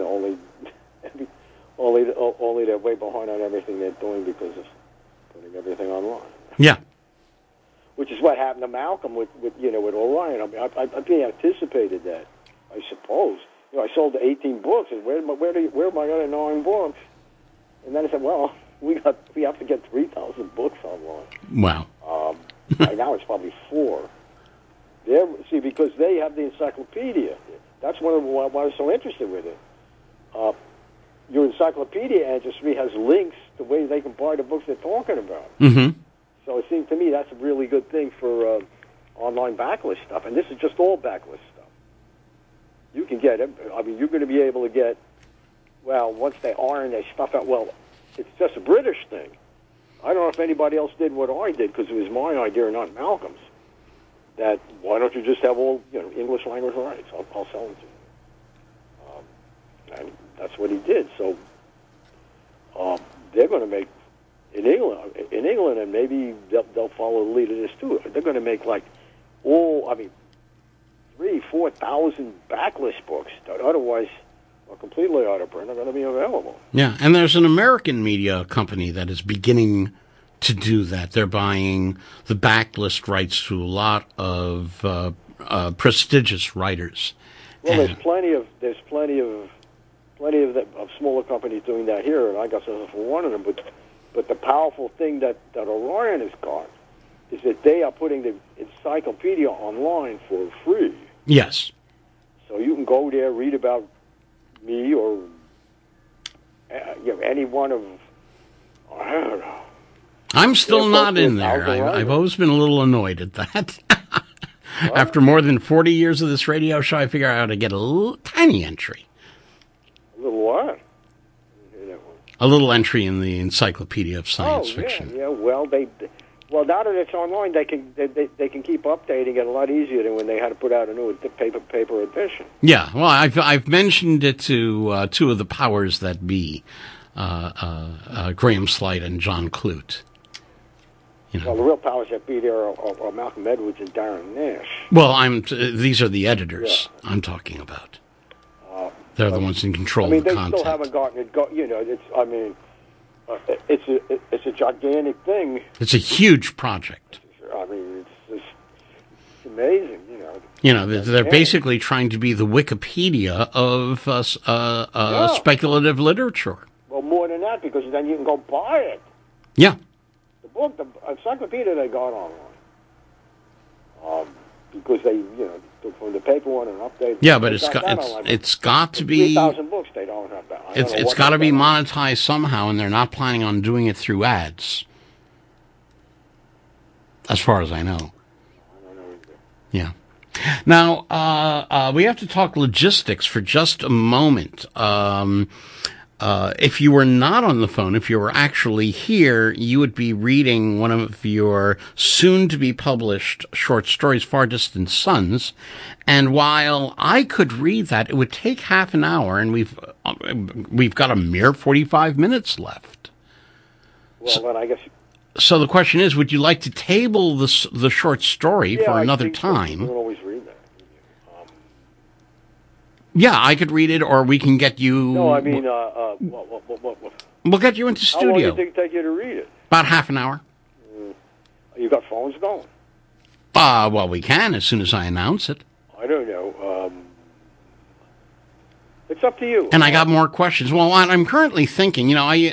only they're way behind on everything they're doing because of putting everything online. Yeah. Which is what happened to Malcolm with Orion. I mean, I anticipated that, I suppose. I sold 18 books, and where am I going to 9 books? And then I said, well, we have to get 3,000 books online. Wow. Right now it's probably 4. Because they have the encyclopedia. That's one of why I was so interested with it. Your encyclopedia industry has links to ways they can buy the books they're talking about. Mm-hmm. So it seems to me that's a really good thing for online backlist stuff. And this is just all backlist stuff. You can get it. I mean, you're going to be able to get, once they iron their stuff out, it's just a British thing. I don't know if anybody else did what I did because it was my idea, not Malcolm's. That why don't you just have all English language rights? I'll sell them to you. And that's what he did. So they're going to make in England, and maybe they'll follow the lead of this too. They're going to make 3,000-4,000 backlist books that otherwise are completely out of print are going to be available. Yeah, and there's an American media company that is beginning to do that. They're buying the backlist rights to a lot of prestigious writers. Well, there's plenty of smaller companies doing that here, and I guess for one of them. But the powerful thing that Orion has got is that they are putting the encyclopedia online for free. Yes. So you can go there, read about me or any one of, I don't know. I'm still not in there. I've always been a little annoyed at that. After more than 40 years of this radio show, I figure out how to get a little tiny entry. A little what? A little entry in the Encyclopedia of Science Fiction. Yeah. Well, now that it's online, they can keep updating it a lot easier than when they had to put out a new paper edition. Yeah. Well, I've mentioned it to two of the powers that be, Graham Slight and John Clute. You know. Well, the real powers that be there are Malcolm Edwards and Darren Nash. Well, these are the editors I'm talking about. They're the ones in control of the content. They still haven't gotten it. It's a gigantic thing. It's a huge project. I mean, it's amazing. They're basically trying to be the Wikipedia of speculative literature. Well, more than that, because then you can go buy it. Yeah. The encyclopedia they got online, because they, from the paper one and update. Yeah, but it's got to be 3,000 books. They don't have that. It's got to be monetized somehow, and they're not planning on doing it through ads, as far as I know. I don't know either. Yeah. Now we have to talk logistics for just a moment. If you were not on the phone, if you were actually here, you would be reading one of your soon-to-be-published short stories, Far Distant Suns. And while I could read that, it would take half an hour, and we've got a mere 45 minutes left. Well, then I guess. So the question is, would you like to table the short story for another time? You can always read that. Yeah, I could read it, or we can get you... No, I mean, we'll get you into studio. How long do you take you to read it? About half an hour. You got phones going? Well, we can as soon as I announce it. I don't know. It's up to you. And I got more questions. Well, I'm currently thinking,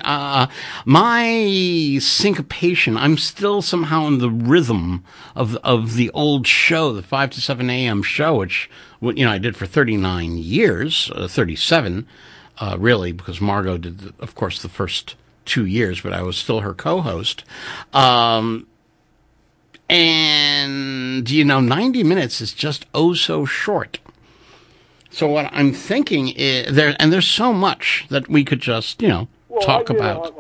my syncopation, I'm still somehow in the rhythm of the old show, the 5 to 7 a.m. show, which, I did for 39 years, 37, really, because Margot did, of course, the first 2 years, but I was still her co-host. And, 90 minutes is just so short. So what I'm thinking is there's so much that we could just, talk about.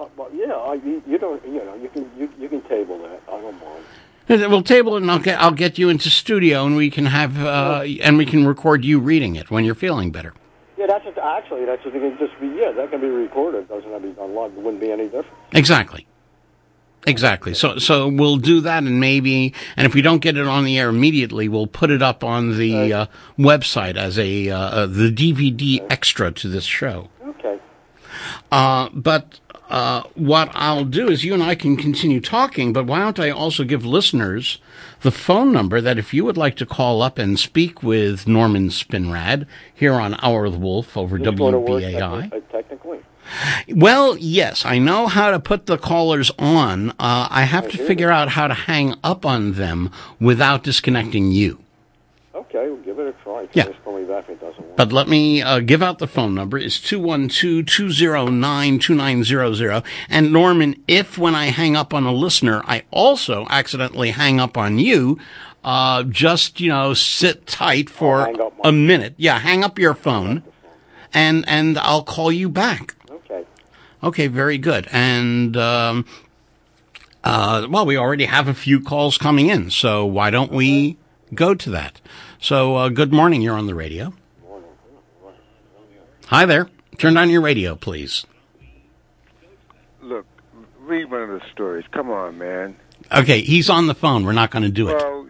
You can table that. I don't mind. We'll table it, and I'll get you into studio, and we can have and we can record you reading it when you're feeling better. Yeah, that can just be that can be recorded. Doesn't have to be done live. It wouldn't be any different. Exactly. So we'll do that, and if we don't get it on the air immediately, we'll put it up on the website as the DVD extra to this show. Okay. But what I'll do is you and I can continue talking, but why don't I also give listeners the phone number that if you would like to call up and speak with Norman Spinrad here on Hour of the Wolf over WBAI. Technically. Well, yes, I know how to put the callers on. I have to figure out how to hang up on them without disconnecting you. Okay, we'll give it a try. Yeah. Just call me back if it doesn't work. But let me give out the phone number. It's 212-209-2900. And Norman, if when I hang up on a listener, I also accidentally hang up on you, just, sit tight for a minute. Yeah, hang up your phone, and I'll call you back. Okay, very good. And, well, we already have a few calls coming in, so why don't we go to that? So, good morning. You're on the radio. Hi there. Turn on your radio, please. Look, read one of the stories. Come on, man. Okay, he's on the phone. We're not going to do it. Well,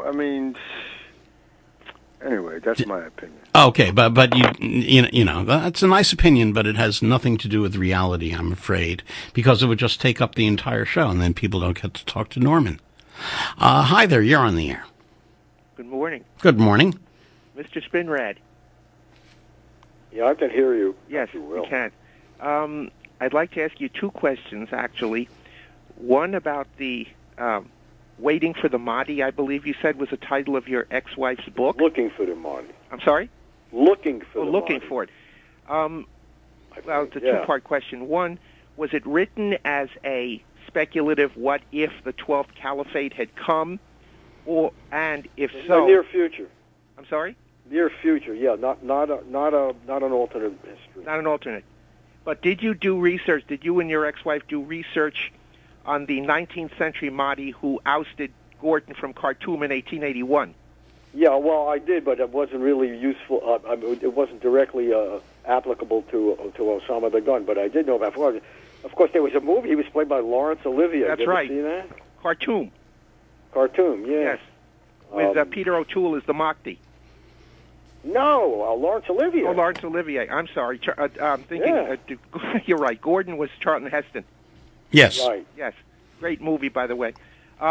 anyway, that's my opinion. Okay, but that's a nice opinion, but it has nothing to do with reality, I'm afraid, because it would just take up the entire show, and then people don't get to talk to Norman. Hi there, you're on the air. Good morning. Good morning. Mr. Spinrad. Yeah, I can hear you. Yes, you can. I'd like to ask you two questions, actually. One about the Waiting for the Mahdi, I believe you said was the title of your ex-wife's book. Looking for the Mahdi. I'm sorry? Looking for the Looking Mahdi. for it. Well, it's a two-part question. One, was it written as a speculative what if the 12th Caliphate had come? And if so... The near future. I'm sorry? Near future, yeah. Not an alternate history. Not an alternate. But did you do research? Did you and your ex-wife do research on the 19th century Mahdi who ousted Gordon from Khartoum in 1881? Yeah, well, I did, but it wasn't really useful. It wasn't directly applicable to Osama the Gun, but I did know about it. Of course, there was a movie. He was played by Laurence Olivier. That's did right. You see that? Khartoum. Khartoum, yes. Yes. With Peter O'Toole as the Mahdi. No, Laurence Olivier. Oh, Laurence Olivier. I'm sorry. I'm thinking. You're right. Gordon was Charlton Heston. Yes. Right. Yes. Great movie, by the way.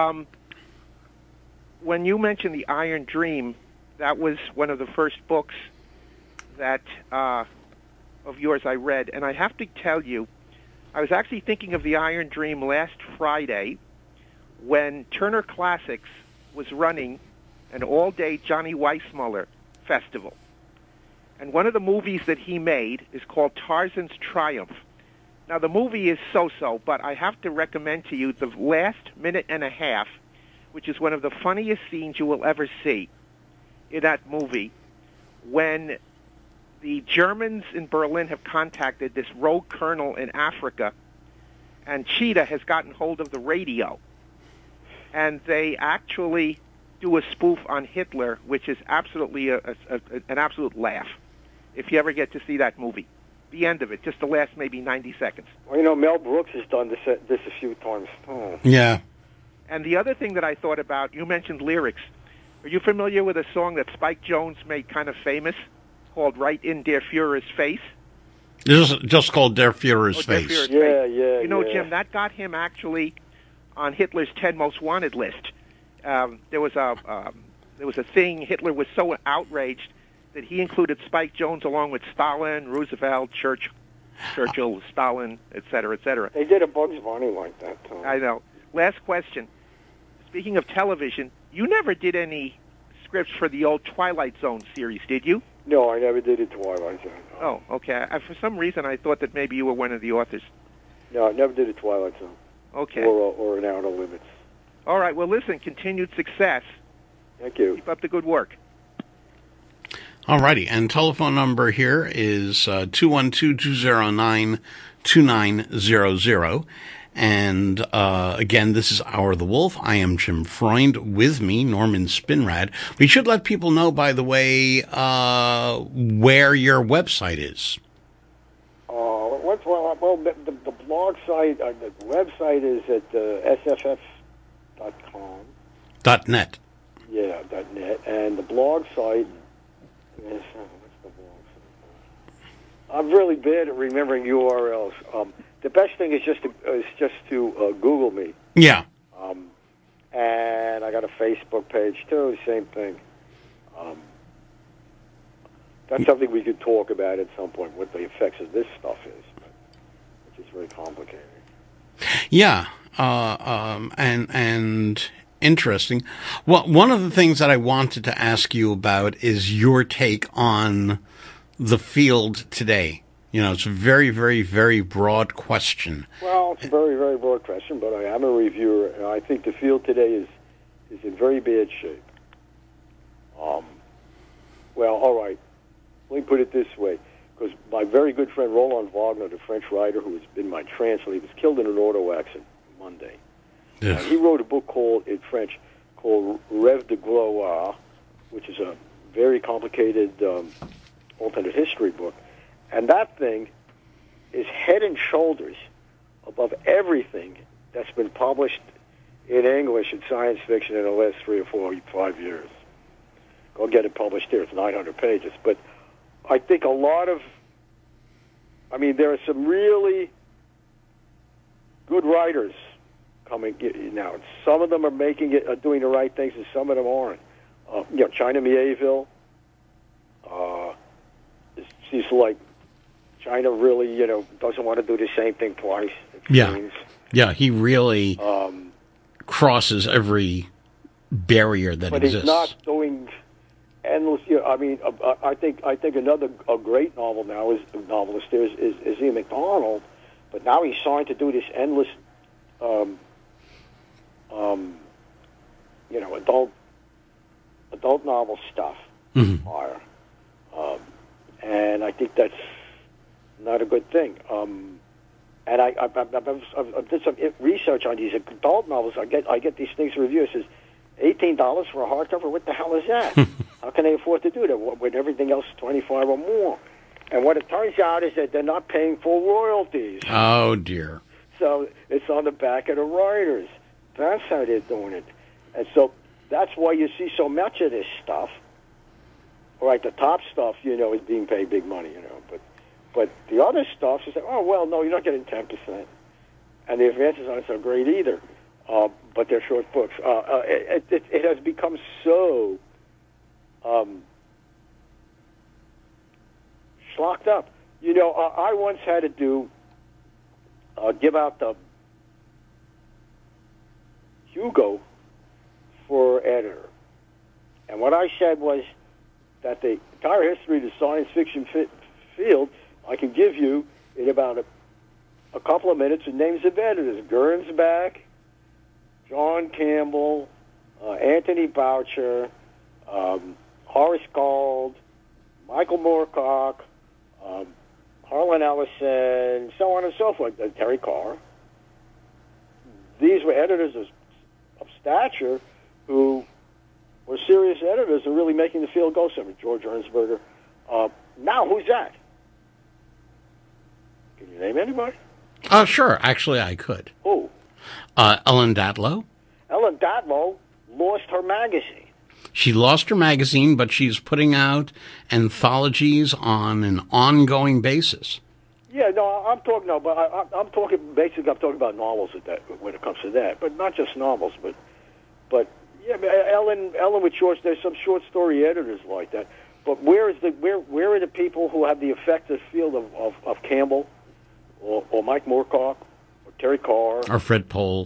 When you mentioned The Iron Dream, that was one of the first books that of yours I read. And I have to tell you, I was actually thinking of The Iron Dream last Friday when Turner Classics was running an all-day Johnny Weissmuller festival. And one of the movies that he made is called Tarzan's Triumph. Now, the movie is so-so, but I have to recommend to you the last minute and a half, which is one of the funniest scenes you will ever see in that movie, when the Germans in Berlin have contacted this rogue colonel in Africa, and Cheetah has gotten hold of the radio. And they actually do a spoof on Hitler, which is absolutely an absolute laugh, if you ever get to see that movie. The end of it, just the last maybe 90 seconds. Well, Mel Brooks has done this a few times. Yeah. And the other thing that I thought about, you mentioned lyrics. Are you familiar with a song that Spike Jones made kind of famous called Right in Der Fuhrer's Face? This is just called Der Fuhrer's Face. Der Fuhrer's Face. You know, Jim, that got him actually on Hitler's 10 Most Wanted list. There was a thing, Hitler was so outraged that he included Spike Jones along with Stalin, Roosevelt, Churchill, Stalin, et cetera, et cetera. They did a Bugs Bunny like that, Tom. I know. Last question. Speaking of television, you never did any scripts for the old Twilight Zone series, did you? No, I never did a Twilight Zone. No. Oh, okay. For some reason, I thought that maybe you were one of the authors. No, I never did a Twilight Zone. Okay. Or an Outer Limits. All right. Well, listen, continued success. Thank you. Keep up the good work. All righty. And telephone number here is 212-209-2900. And again, this is Hour of the Wolf. I am Jim Freund. With me, Norman Spinrad. We should let people know, by the way, where your website is. Well, the blog site, the website is at sff.com. .net. Yeah, .net. And the blog site is, what's the blog site? I'm really bad at remembering URLs. The best thing is just to Google me. Yeah. And I got a Facebook page too. Same thing. That's something we could talk about at some point. What the effects of this stuff is, which is very complicated. Yeah. And interesting. Well, one of the things that I wanted to ask you about is your take on the field today. You know, it's a very, very, very broad question. Well, it's a very, very broad question, but I am a reviewer, and I think the field today is in very bad shape. Well, all right. Let me put it this way, because my very good friend Roland Wagner, the French writer who has been my translator, he was killed in an auto accident Monday. Yeah. He wrote a book in French called Rêve de Gloire, which is a very complicated alternate history book. And that thing is head and shoulders above everything that's been published in English in science fiction in the last 3 or 4 or 5 years. Go get it published there. It's 900 pages. But I think there are some really good writers coming now. Some of them are doing the right things, and some of them aren't. China Mieville. She's like, China really, doesn't want to do the same thing twice. Seems. Yeah, he really crosses every barrier that exists. But he's not doing endless. I think another great novelist there is Ian MacDonald, but now he's starting to do this endless, adult novel stuff. Mm-hmm. And I think that's not a good thing. And I did some research on these adult novels. I get these things reviewed. It says $18 for a hardcover. What the hell is that? How can they afford to do that when everything else is $25 or more? And what it turns out is that they're not paying full royalties. Oh dear! So it's on the back of the writers. That's how they're doing it, and so that's why you see so much of this stuff. Right, the top stuff, is being paid big money, But the other stuff is, oh, well, no, you're not getting 10%. And the advances aren't so great either. But they're short books. It has become so schlocked up. I once had to give out the Hugo for editor. And what I said was that the entire history of the science fiction field I can give you in about a couple of minutes with names of editors. Gernsback, John Campbell, Anthony Boucher, Horace Gold, Michael Moorcock, Harlan Ellison, so on and so forth, Terry Carr. These were editors of stature who were serious editors and really making the field go somewhere. George Ernsberger. Now, who's that? Can you name anybody? Sure. Actually, I could. Who? Ellen Datlow. Ellen Datlow lost her magazine. She lost her magazine, but she's putting out anthologies on an ongoing basis. Yeah, no, I'm talking about novels when it comes to that, but not just novels, but yeah, Ellen with shorts. There's some short story editors like that, but where are the people who have the effective field of Campbell, or Mike Moorcock, or Terry Carr, or Fred Pohl,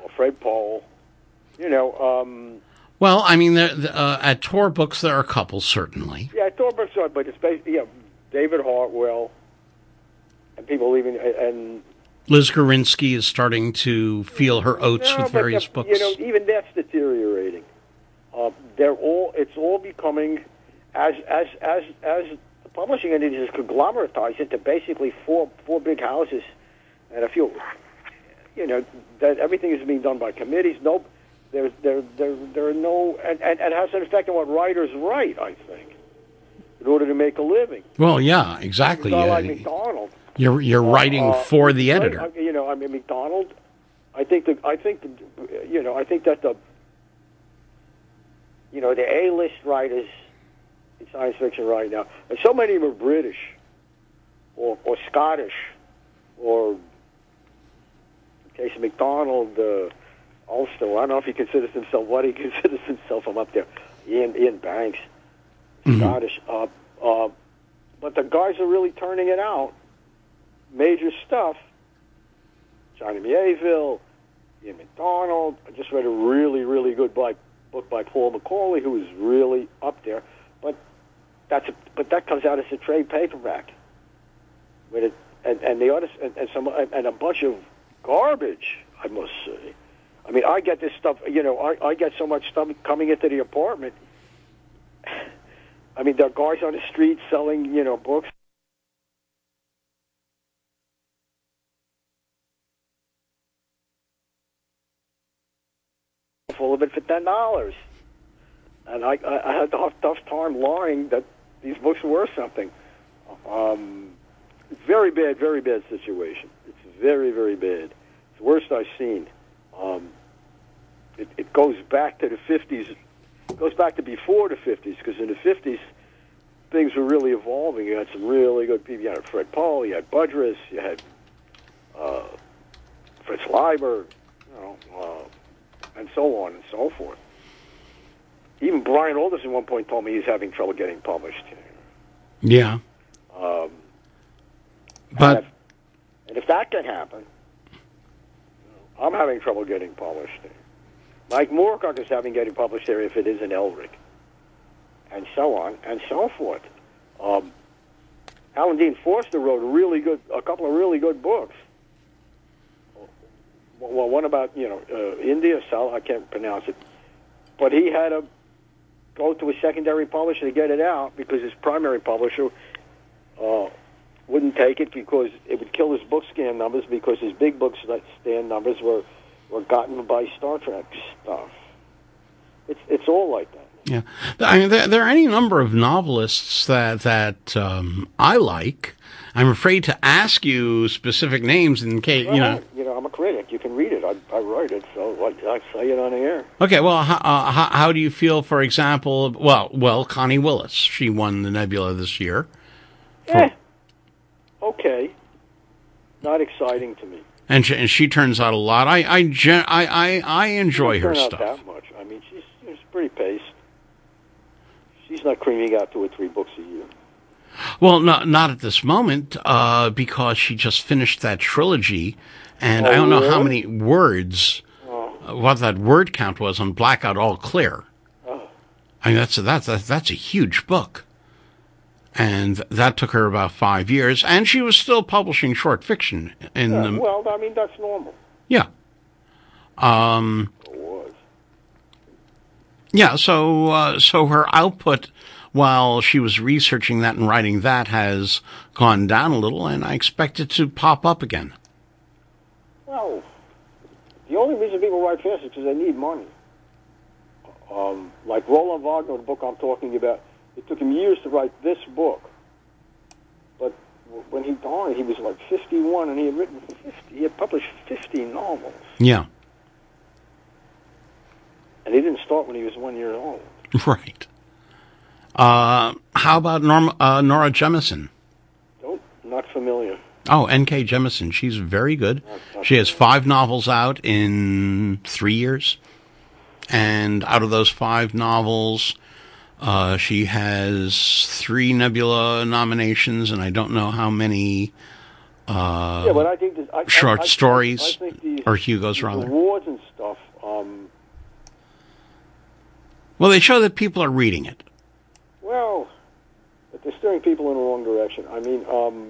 Well, I mean, at Tor Books there are a couple, certainly. Yeah, Tor Books are, but it's basically David Hartwell, and people leaving, and Liz Gorinsky is starting to feel her oats with various books. Even that's deteriorating. It's all becoming, as the publishing entities conglomeratized into basically four big houses, and a few, that everything is being done by committees. No, there are no, and it has an effect on what writers write, I think, in order to make a living. Well, yeah, exactly. Like McDonald. You're writing for the editor. McDonald. I think that the A-list writers in science fiction right now, and so many of them are British, or Scottish, or in the case of McDonald, Ulster. I don't know if he considers himself what he considers himself. I'm up there. Ian Banks, Scottish. But the guys are really turning it out. Major stuff. Johnny Mieville, Ian McDonald. I just read a really, really good book by Paul McCauley, who is really up there. But that comes out as a trade paperback. And the artists and a bunch of garbage, I must say. I mean, I get this stuff. I get so much stuff coming into the apartment. I mean, there are guys on the street selling, books. Full of it for $10, and I had a tough time lying that these books were something. Very bad situation. It's very, very bad. It's the worst I've seen. It goes back to the 50s. It goes back to before the 50s, because in the 50s, things were really evolving. You had some really good people. You had Fred Pohl, you had Budrus, you had Fritz Leiber, and so on and so forth. Even Brian Aldiss at one point told me he's having trouble getting published. Yeah. And if that can happen, I'm having trouble getting published there. Mike Moorcock is getting published there if it isn't Elric, and so on and so forth. Alan Dean Forster wrote a couple of really good books. Well, one about India, I can't pronounce it, but he had to go to a secondary publisher to get it out because his primary publisher wouldn't take it because it would kill his book stand numbers, because his big book stand numbers were gotten by Star Trek stuff. It's all like that. Yeah, I mean, there are any number of novelists that I like. I'm afraid to ask you specific names in case I'm a critic. You can read it. I write it, so I say it on the air. Okay, well, how do you feel, for example? Well, Connie Willis. She won the Nebula this year. Okay, not exciting to me. And she turns out a lot. I enjoy her stuff. Not that much. I mean, she's pretty paced. She's not cranking out 2 or 3 books a year. Well, not at this moment, because she just finished that trilogy, and I don't know how many words, what that word count was on Blackout All Clear. I mean, that's a huge book, and that took her about 5 years, and she was still publishing short fiction well, I mean, that's normal. Yeah. Yeah, so her output while she was researching that and writing that has gone down a little, and I expect it to pop up again. Well, the only reason people write fast is because they need money. Like Roland Wagner, the book I'm talking about, it took him years to write this book. But when he died, he was like 51, and he had published 50 novels. Yeah. And he didn't start when he was 1 year old. Right. How about Nora Jemisin? Nope, not familiar. Oh, N.K. Jemisin. She's very good. She has 5 novels out in 3 years. And out of those 5 novels, she has 3 Nebula nominations, and I don't know how many but I think short stories, I think these, or Hugo's rather. Awards and stuff. Well, they show that people are reading it. Well, but they're steering people in the wrong direction. I mean,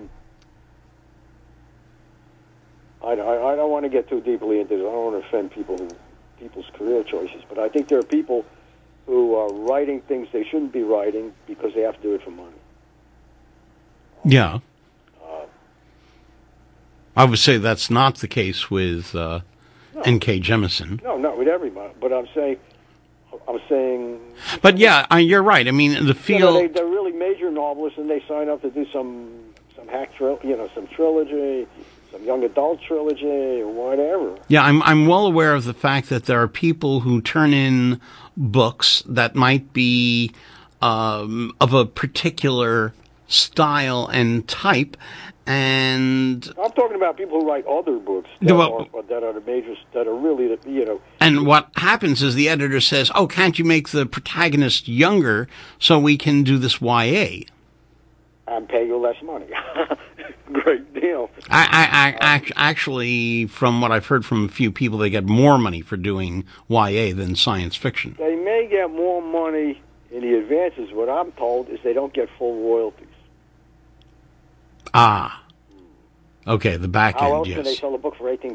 I don't want to get too deeply into this. I don't want to offend people's career choices, but I think there are people who are writing things they shouldn't be writing because they have to do it for money. Yeah. I would say that's not the case with N.K. Jemisin. No, not with everybody. But I'm saying. But yeah, you're right. I mean, the field. They're really major novelists, and they sign up to do some hack some trilogy, some young adult trilogy, or whatever. Yeah, I'm well aware of the fact that there are people who turn in books that might be of a particular style and type. And I'm talking about people who write other books that are the majors, that are really And what happens is the editor says, "Oh, can't you make the protagonist younger so we can do this YA?" And pay you less money. Great deal. Actually, from what I've heard from a few people, they get more money for doing YA than science fiction. They may get more money in the advances. What I'm told is they don't get full royalties. Ah. Okay, the back end, How else yes. can they sell a book for $18?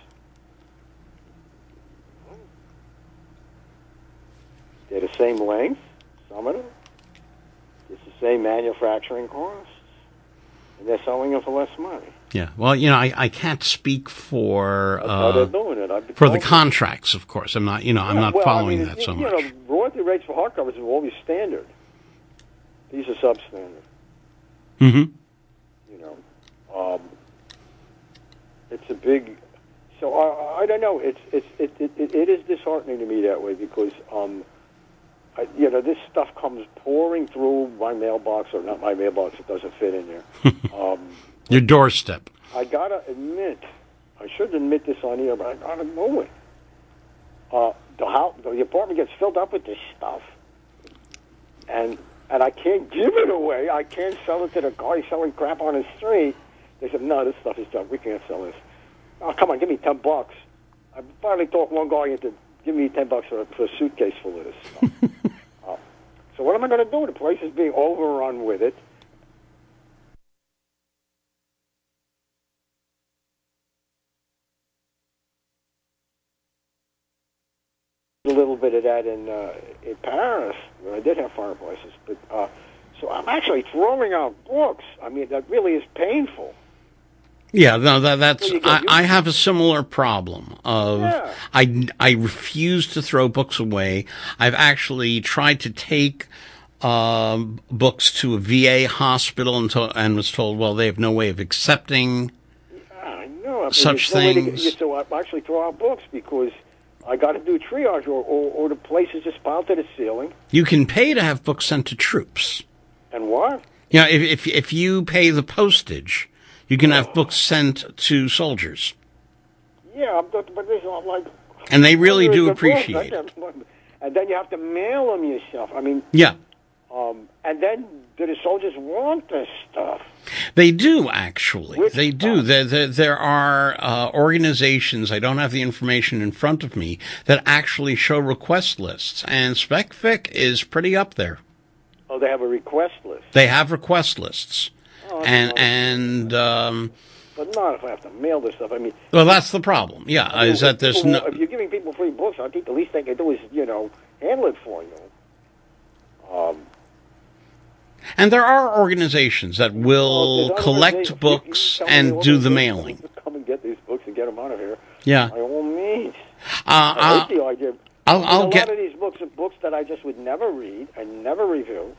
They're the same length, some of them. It's the same manufacturing costs, and they're selling them for less money. Yeah, well, I can't speak for That's how they're doing it. For the contracts, of course. I'm not, I'm not following that so much. Royalty rates for hardcovers are always standard. These are substandard. Mm-hmm. It's a big. So I don't know. It is disheartening to me that way because this stuff comes pouring through my mailbox, or not my mailbox. It doesn't fit in there. Your doorstep. I gotta admit, I shouldn't admit this on air, but I gotta know it. The apartment gets filled up with this stuff, and I can't give it away. I can't sell it to the guy selling crap on the street. They said, "No, this stuff is junk. We can't sell this." Oh, come on, give me $10. I finally talked one guy into give me $10 for a suitcase full of this stuff. So what am I going to do? The place is being overrun with it. A little bit of that in Paris, where I did have fireplaces. But so So I'm actually throwing out books. I mean, that really is painful. Yeah, no, that's. I have a similar problem. I refuse to throw books away. I've actually tried to take books to a VA hospital and was told, well, they have no way of accepting such things. So I actually throw out books because I got to do triage, or the place is just piled to the ceiling. You can pay to have books sent to troops. And what? You know, if you pay the postage, you can have books sent to soldiers. Yeah, but I'm like... And they really do appreciate it. And then you have to mail them yourself. I mean... Yeah. And then, do the soldiers want this stuff? They do, actually. They do. There are organizations, I don't have the information in front of me, that actually show request lists. And SpecFic is pretty up there. Oh, they have a request list? They have request lists. But not if I have to mail this stuff. I mean... Well, that's the problem. Yeah, is that there's no... If you're giving people free books, I think the least they can do is, handle it for you. And there are organizations that will collect books and do the mailing. Come and get these books and get them out of here. Yeah. By all means. I hate the idea. I'll get... A lot of these books are books that I just would never read and never review.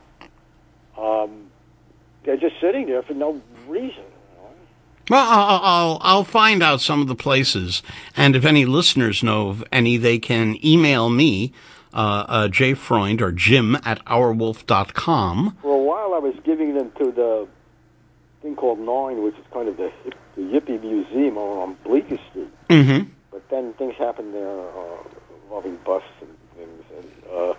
They're just sitting there for no reason. Well, I'll find out some of the places, and if any listeners know of any, they can email me, Jay Freund, or Jim at ourwolf.com. For a while, I was giving them to the thing called Nine, which is kind of the Yippie Museum on Bleecker Street. Mm-hmm. But then things happened there involving busts and things,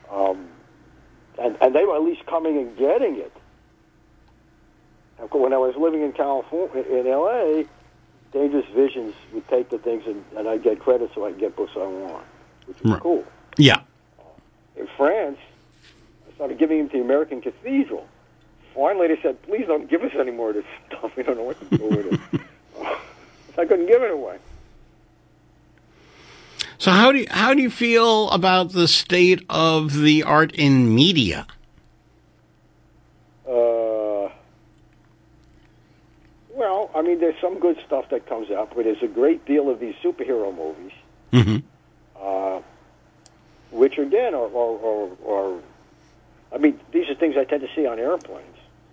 and they were at least coming and getting it. When I was living in California, in L.A., Dangerous Visions would take the things, and I'd get credit so I could get books I want, which is cool. Yeah. In France, I started giving them to the American Cathedral. Finally, they said, please don't give us any more of this stuff. We don't know what to do with it. I couldn't give it away. So how do you feel about the state of the art in media? Well, I mean, there's some good stuff that comes out, but there's a great deal of these superhero movies, which again are I mean, these are things I tend to see on airplanes.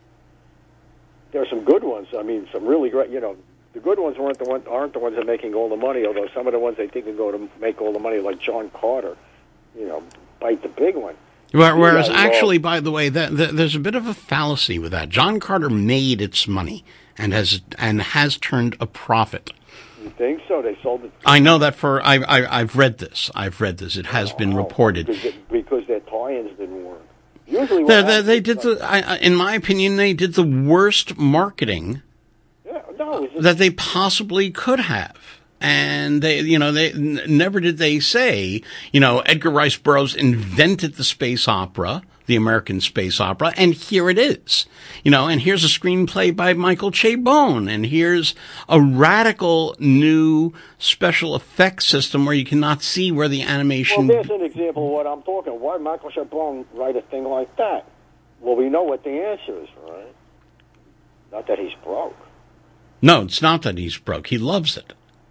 There are some good ones. I mean, some really great. The good ones aren't the ones that are making all the money. Although some of the ones they think are going to make all the money, like John Carter, bite the big one. Whereas, actually, by the way, there's a bit of a fallacy with that. John Carter made its money and has turned a profit. You think so? They sold it. I know that I've read this. It has been reported because their tie-ins didn't work. Usually, they did in my opinion, they did the worst marketing that they possibly could have. And they never did they say, Edgar Rice Burroughs invented the space opera, the American space opera, and here it is. And here's a screenplay by Michael Chabon, and here's a radical new special effects system where you cannot see where the animation... Well, there's an example of what I'm talking. Why did Michael Chabon write a thing like that? Well, we know what the answer is, right? Not that he's broke. No, it's not that he's broke. He loves it.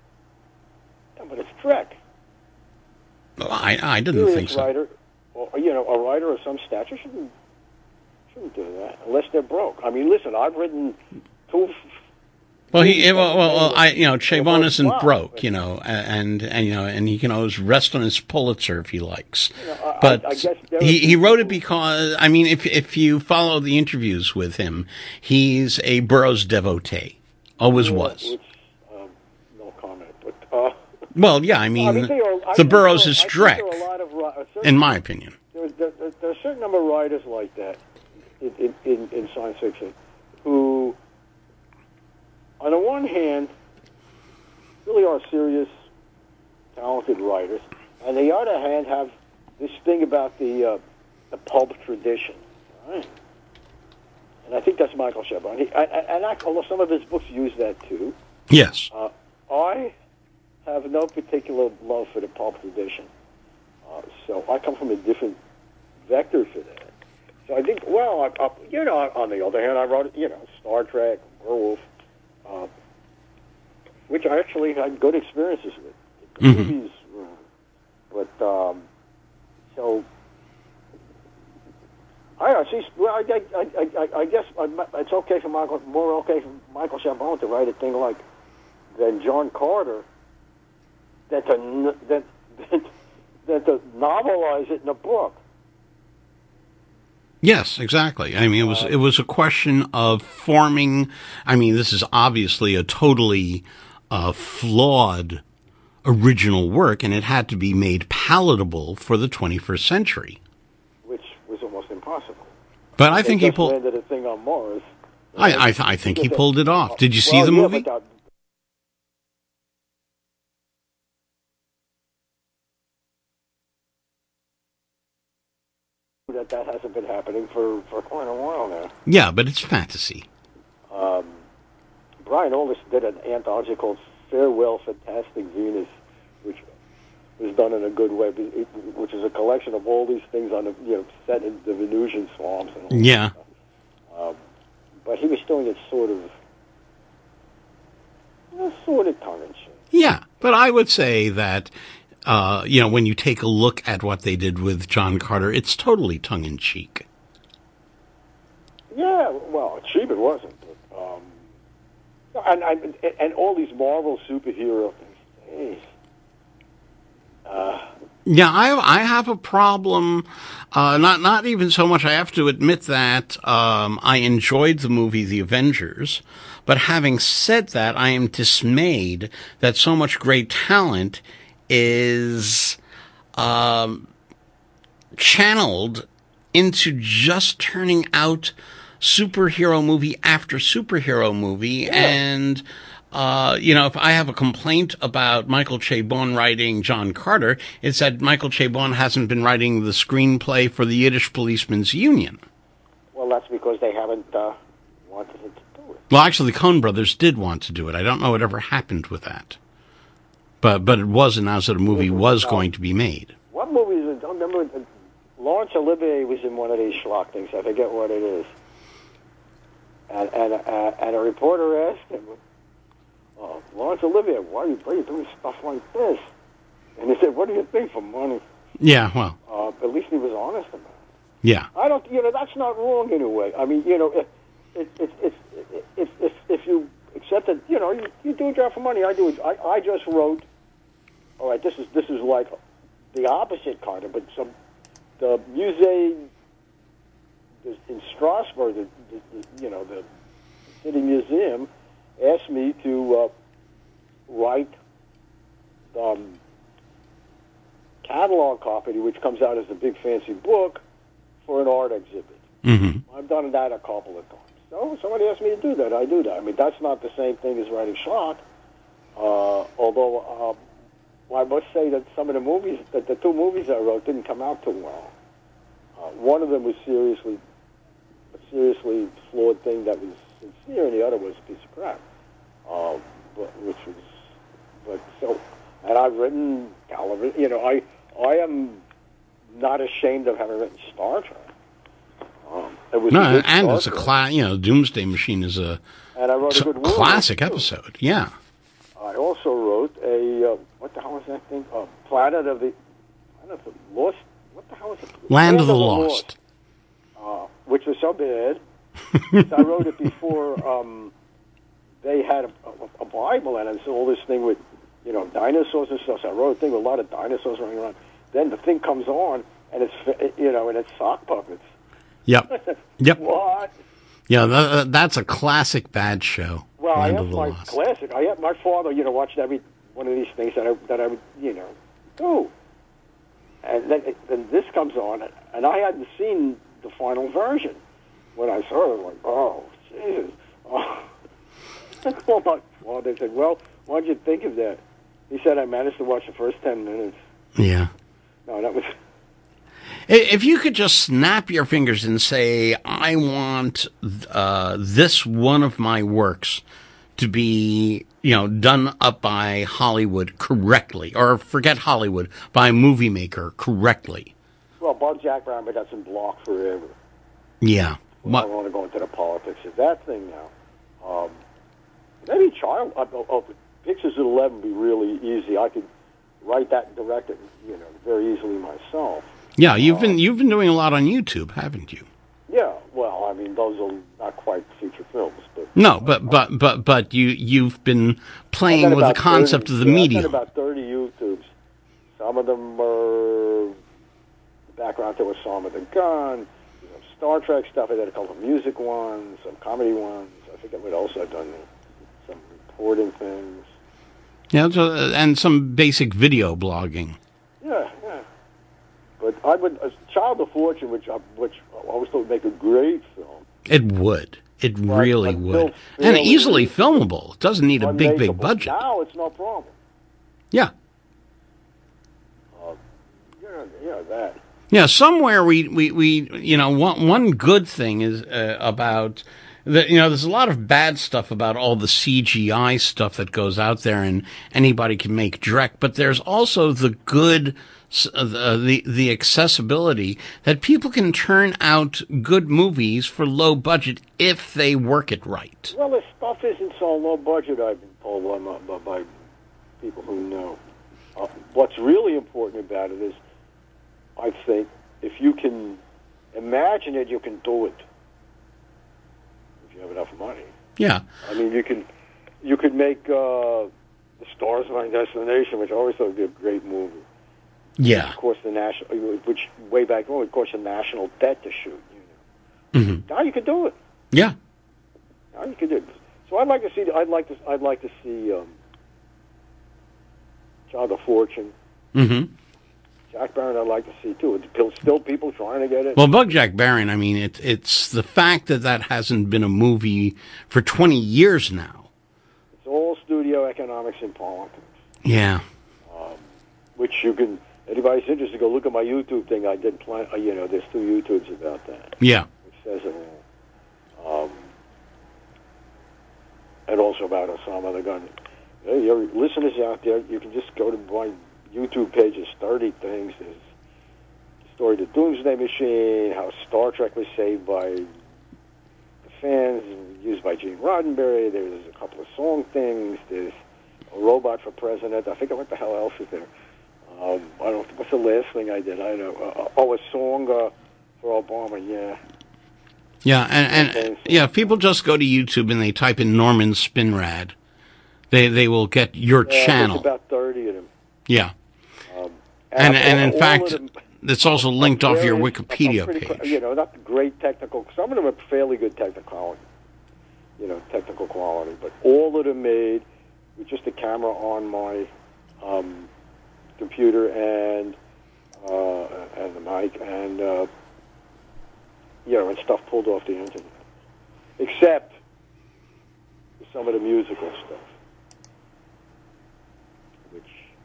But it's Trek. Well, I didn't think so. Writer, a writer of some stature shouldn't do that unless they're broke. I mean, listen, I've written two. Well, Chabon isn't broke, and he can always rest on his Pulitzer if he likes. But I guess he wrote it because, I mean, if you follow the interviews with him, he's a Burroughs devotee, always was. Which, no comment, but. Well, yeah, I mean the Burroughs is Drek, in my opinion. There are a certain number of writers like that in science fiction who, on the one hand, really are serious, talented writers, and on the other hand have this thing about the pulp tradition, right? And I think that's Michael Chabon. Although some of his books use that too. Yes. I have no particular love for the pulp tradition. So I come from a different vector for that. So I think, well, on the other hand, I wrote, Star Trek, Werewolf, which I actually had good experiences with. The movies, but so I don't see. Well, I guess it's okay for Michael Chabon to write a thing like than John Carter than to novelize it in a book. Yes, exactly. I mean, it was a question of forming. I mean, this is obviously a totally flawed original work, and it had to be made palatable for the 21st century, which was almost impossible. But I think he pulled. Landed a thing on Mars. I think he pulled it off. Did you see the movie? But, that hasn't been happening for quite a while now. Yeah, but it's fantasy. Brian Aldiss did an anthology called Farewell Fantastic Venus, which was done in a good way, which is a collection of all these things on set in the Venusian swamps. And all yeah. That stuff. But he was doing it sort of tongue-in-cheek. Yeah, but I would say that, when you take a look at what they did with John Carter, it's totally tongue-in-cheek. Yeah, well, cheap it wasn't. But, and all these Marvel superhero things. Yeah, I have a problem. Not even so much. I have to admit that I enjoyed the movie The Avengers, but having said that, I am dismayed that so much great talent is channeled into just turning out superhero movie after superhero movie. Yeah. And if I have a complaint about Michael Chabon writing John Carter, it's that Michael Chabon hasn't been writing the screenplay for the Yiddish Policemen's Union. Well, that's because they haven't wanted to do it. Well, actually, the Coen brothers did want to do it. I don't know what ever happened with that. But it was announced that a movie was going to be made. What movie is it? I remember Laurence Olivier was in one of these schlock things. I forget what it is. And a reporter asked him, Laurence Olivier, why are you doing stuff like this? And he said, what do you think, for money? Yeah, well. At least he was honest about it. Yeah. I don't, that's not wrong in a way. I mean, if you accept that, you do a job for money, I do it. I just wrote, all right, this is like the opposite kind of, but the Musée in Strasbourg, the City Museum, asked me to write catalog copy, which comes out as a big fancy book, for an art exhibit. Mm-hmm. I've done that a couple of times. So somebody asked me to do that. I do that. I mean, that's not the same thing as writing schlock. Although I must say that some of the movies, that the two movies I wrote, didn't come out too well. One of them was a seriously flawed thing that was sincere, and the other was a piece of crap. And I've written television. I am not ashamed of having written Star Trek. It's a Doomsday Machine is a classic episode. Yeah. I also wrote what the hell was that thing? Planet of the Lost. What the hell was it? Land of the Lost. Which was so bad. I wrote it before they had a Bible, and it's all this thing with dinosaurs and stuff. So I wrote a thing with a lot of dinosaurs running around. Then the thing comes on, and it's sock puppets. Yep. What? Yeah, that's a classic bad show. Well, I have my classic. I have my father, watched every one of these things that I would, do. And then this comes on, and I hadn't seen the final version. When I saw it, like, oh, Jesus. Oh. My father said, well, what did you think of that? He said, I managed to watch the first 10 minutes. Yeah. No, that was... If you could just snap your fingers and say, I want this one of my works to be, done up by Hollywood correctly, or forget Hollywood, by a movie maker correctly. Well, Bob Jack Brown, but that's in block forever. Yeah. I don't want to go into the politics of that thing now. Maybe Pictures at 11 would be really easy. I could write that and direct it, very easily myself. Yeah, you've been doing a lot on YouTube, haven't you? Yeah, well, I mean, those are not quite feature films, but no, but you've been playing with the concept of the medium. I've done about 30 YouTubes. Some of them are background to Osama the Gun, Star Trek stuff. I did a couple of music ones, some comedy ones. I forget what else I've done. Some reporting things. Yeah, and some basic video blogging. Yeah. But I would, Child of Fortune, which I always thought would make a great film. It would. It really would. And easily filmable. It doesn't need a big budget. Now it's no problem. Yeah. That. Yeah, somewhere we one good thing is about that. There's a lot of bad stuff about all the CGI stuff that goes out there, and anybody can make direct. But there's also the good, the accessibility that people can turn out good movies for low budget if they work it right. Well, this stuff isn't so low budget. I've been told by people who know. What's really important about it is, I think, if you can imagine it, you can do it. If you have enough money. Yeah. I mean, you could make The Stars My Destination, which I always thought would be a great movie. Yeah. Of course, which way back when, of course, a national debt to shoot. Mm-hmm. Now you could do it. Yeah. Now you could do it. So I'd like to see. Child of Fortune. Mm-hmm. Jack Barron, I'd like to see too. It's still people trying to get it. Well, Bug Jack Barron, I mean, it's the fact that hasn't been a movie for 20 years now. It's all studio economics and politics. Yeah. Which you can, anybody's interested, go look at my YouTube thing. I did there's 2 YouTubes about that. Yeah. Which says it all. And also about Osama the Gun. Hey, your listeners out there, you can just go to my YouTube page. There's 30 things. There's the story of the Doomsday Machine, how Star Trek was saved by the fans, used by Gene Roddenberry. There's a couple of song things. There's a robot for president. I forget what the hell else is there. I don't. What's the last thing I did? I don't know. A song for Obama. Yeah. Yeah, and if people just go to YouTube and they type in Norman Spinrad, they will get your channel. There's about 30 of them. Yeah. And in fact, it's also linked off your Wikipedia page. Not great technical. Some of them are fairly good technical quality, but all of them made with just a camera on my computer and the mic and and stuff pulled off the internet, except some of the musical stuff, which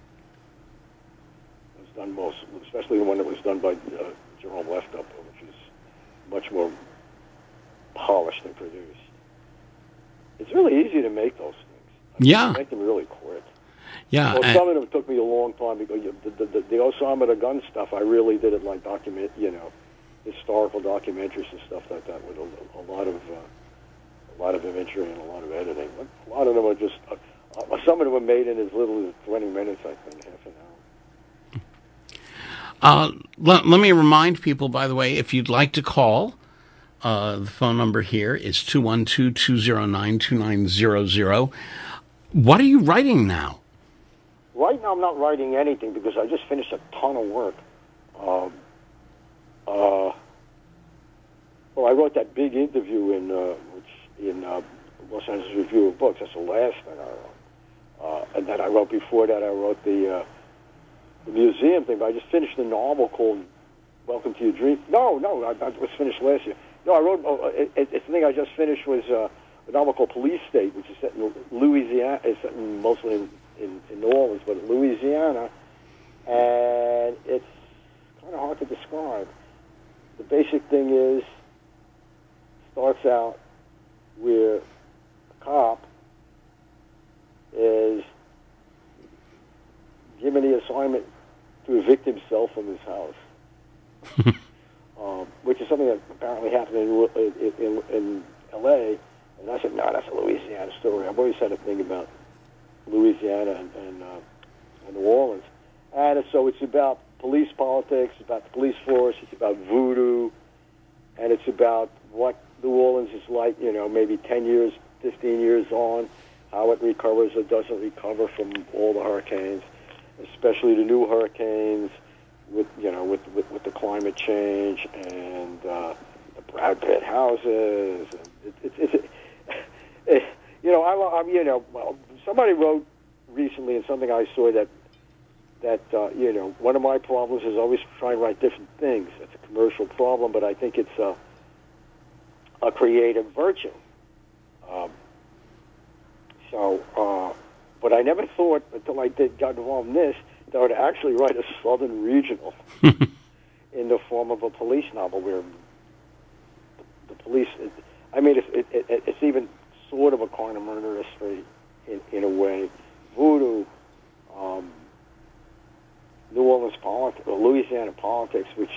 was done most, especially the one that was done by Jerome Leftover, which is much more polished and produced. It's really easy to make those things. Yeah. Make them really quick. Yeah. Well, some of them took me a long time because the Osama the Gun stuff, I really did it like historical documentaries and stuff like that with a lot of imagery and a lot of editing. But a lot of them are just some of them were made in as little as 20 minutes, I think, half an hour. Let me remind people, by the way, if you'd like to call, the phone number here is 212-209-2900. What are you writing now? Right now, I'm not writing anything because I just finished a ton of work. I wrote that big interview in Los Angeles Review of Books. That's the last thing I wrote. And then I wrote before that. I wrote the museum thing. But I just finished a novel called Welcome to Your Dream. No, I was finished last year. No, I wrote. It's the thing I just finished was a novel called Police State, which is set in Louisiana. It's set mostly in New Orleans, but in Louisiana, and it's kind of hard to describe. The basic thing is, starts out where a cop is given the assignment to evict himself from his house. which is something that apparently happened in L.A., and I said, no, that's a Louisiana story. I've always had a thing about Louisiana and New Orleans. And so it's about police politics, it's about the police force, it's about voodoo, and it's about what New Orleans is like, maybe 10 years, 15 years on, how it recovers or doesn't recover from all the hurricanes, especially the new hurricanes with the climate change and the Brad Pitt houses. Somebody wrote recently in something I saw that one of my problems is always trying to write different things. It's a commercial problem, but I think it's a creative virtue. But I never thought until I got involved in this that I would actually write a Southern regional in the form of a police novel where the police. It's even sort of a kind of murder mystery in a way. Voodoo, New Orleans politics, or Louisiana politics, which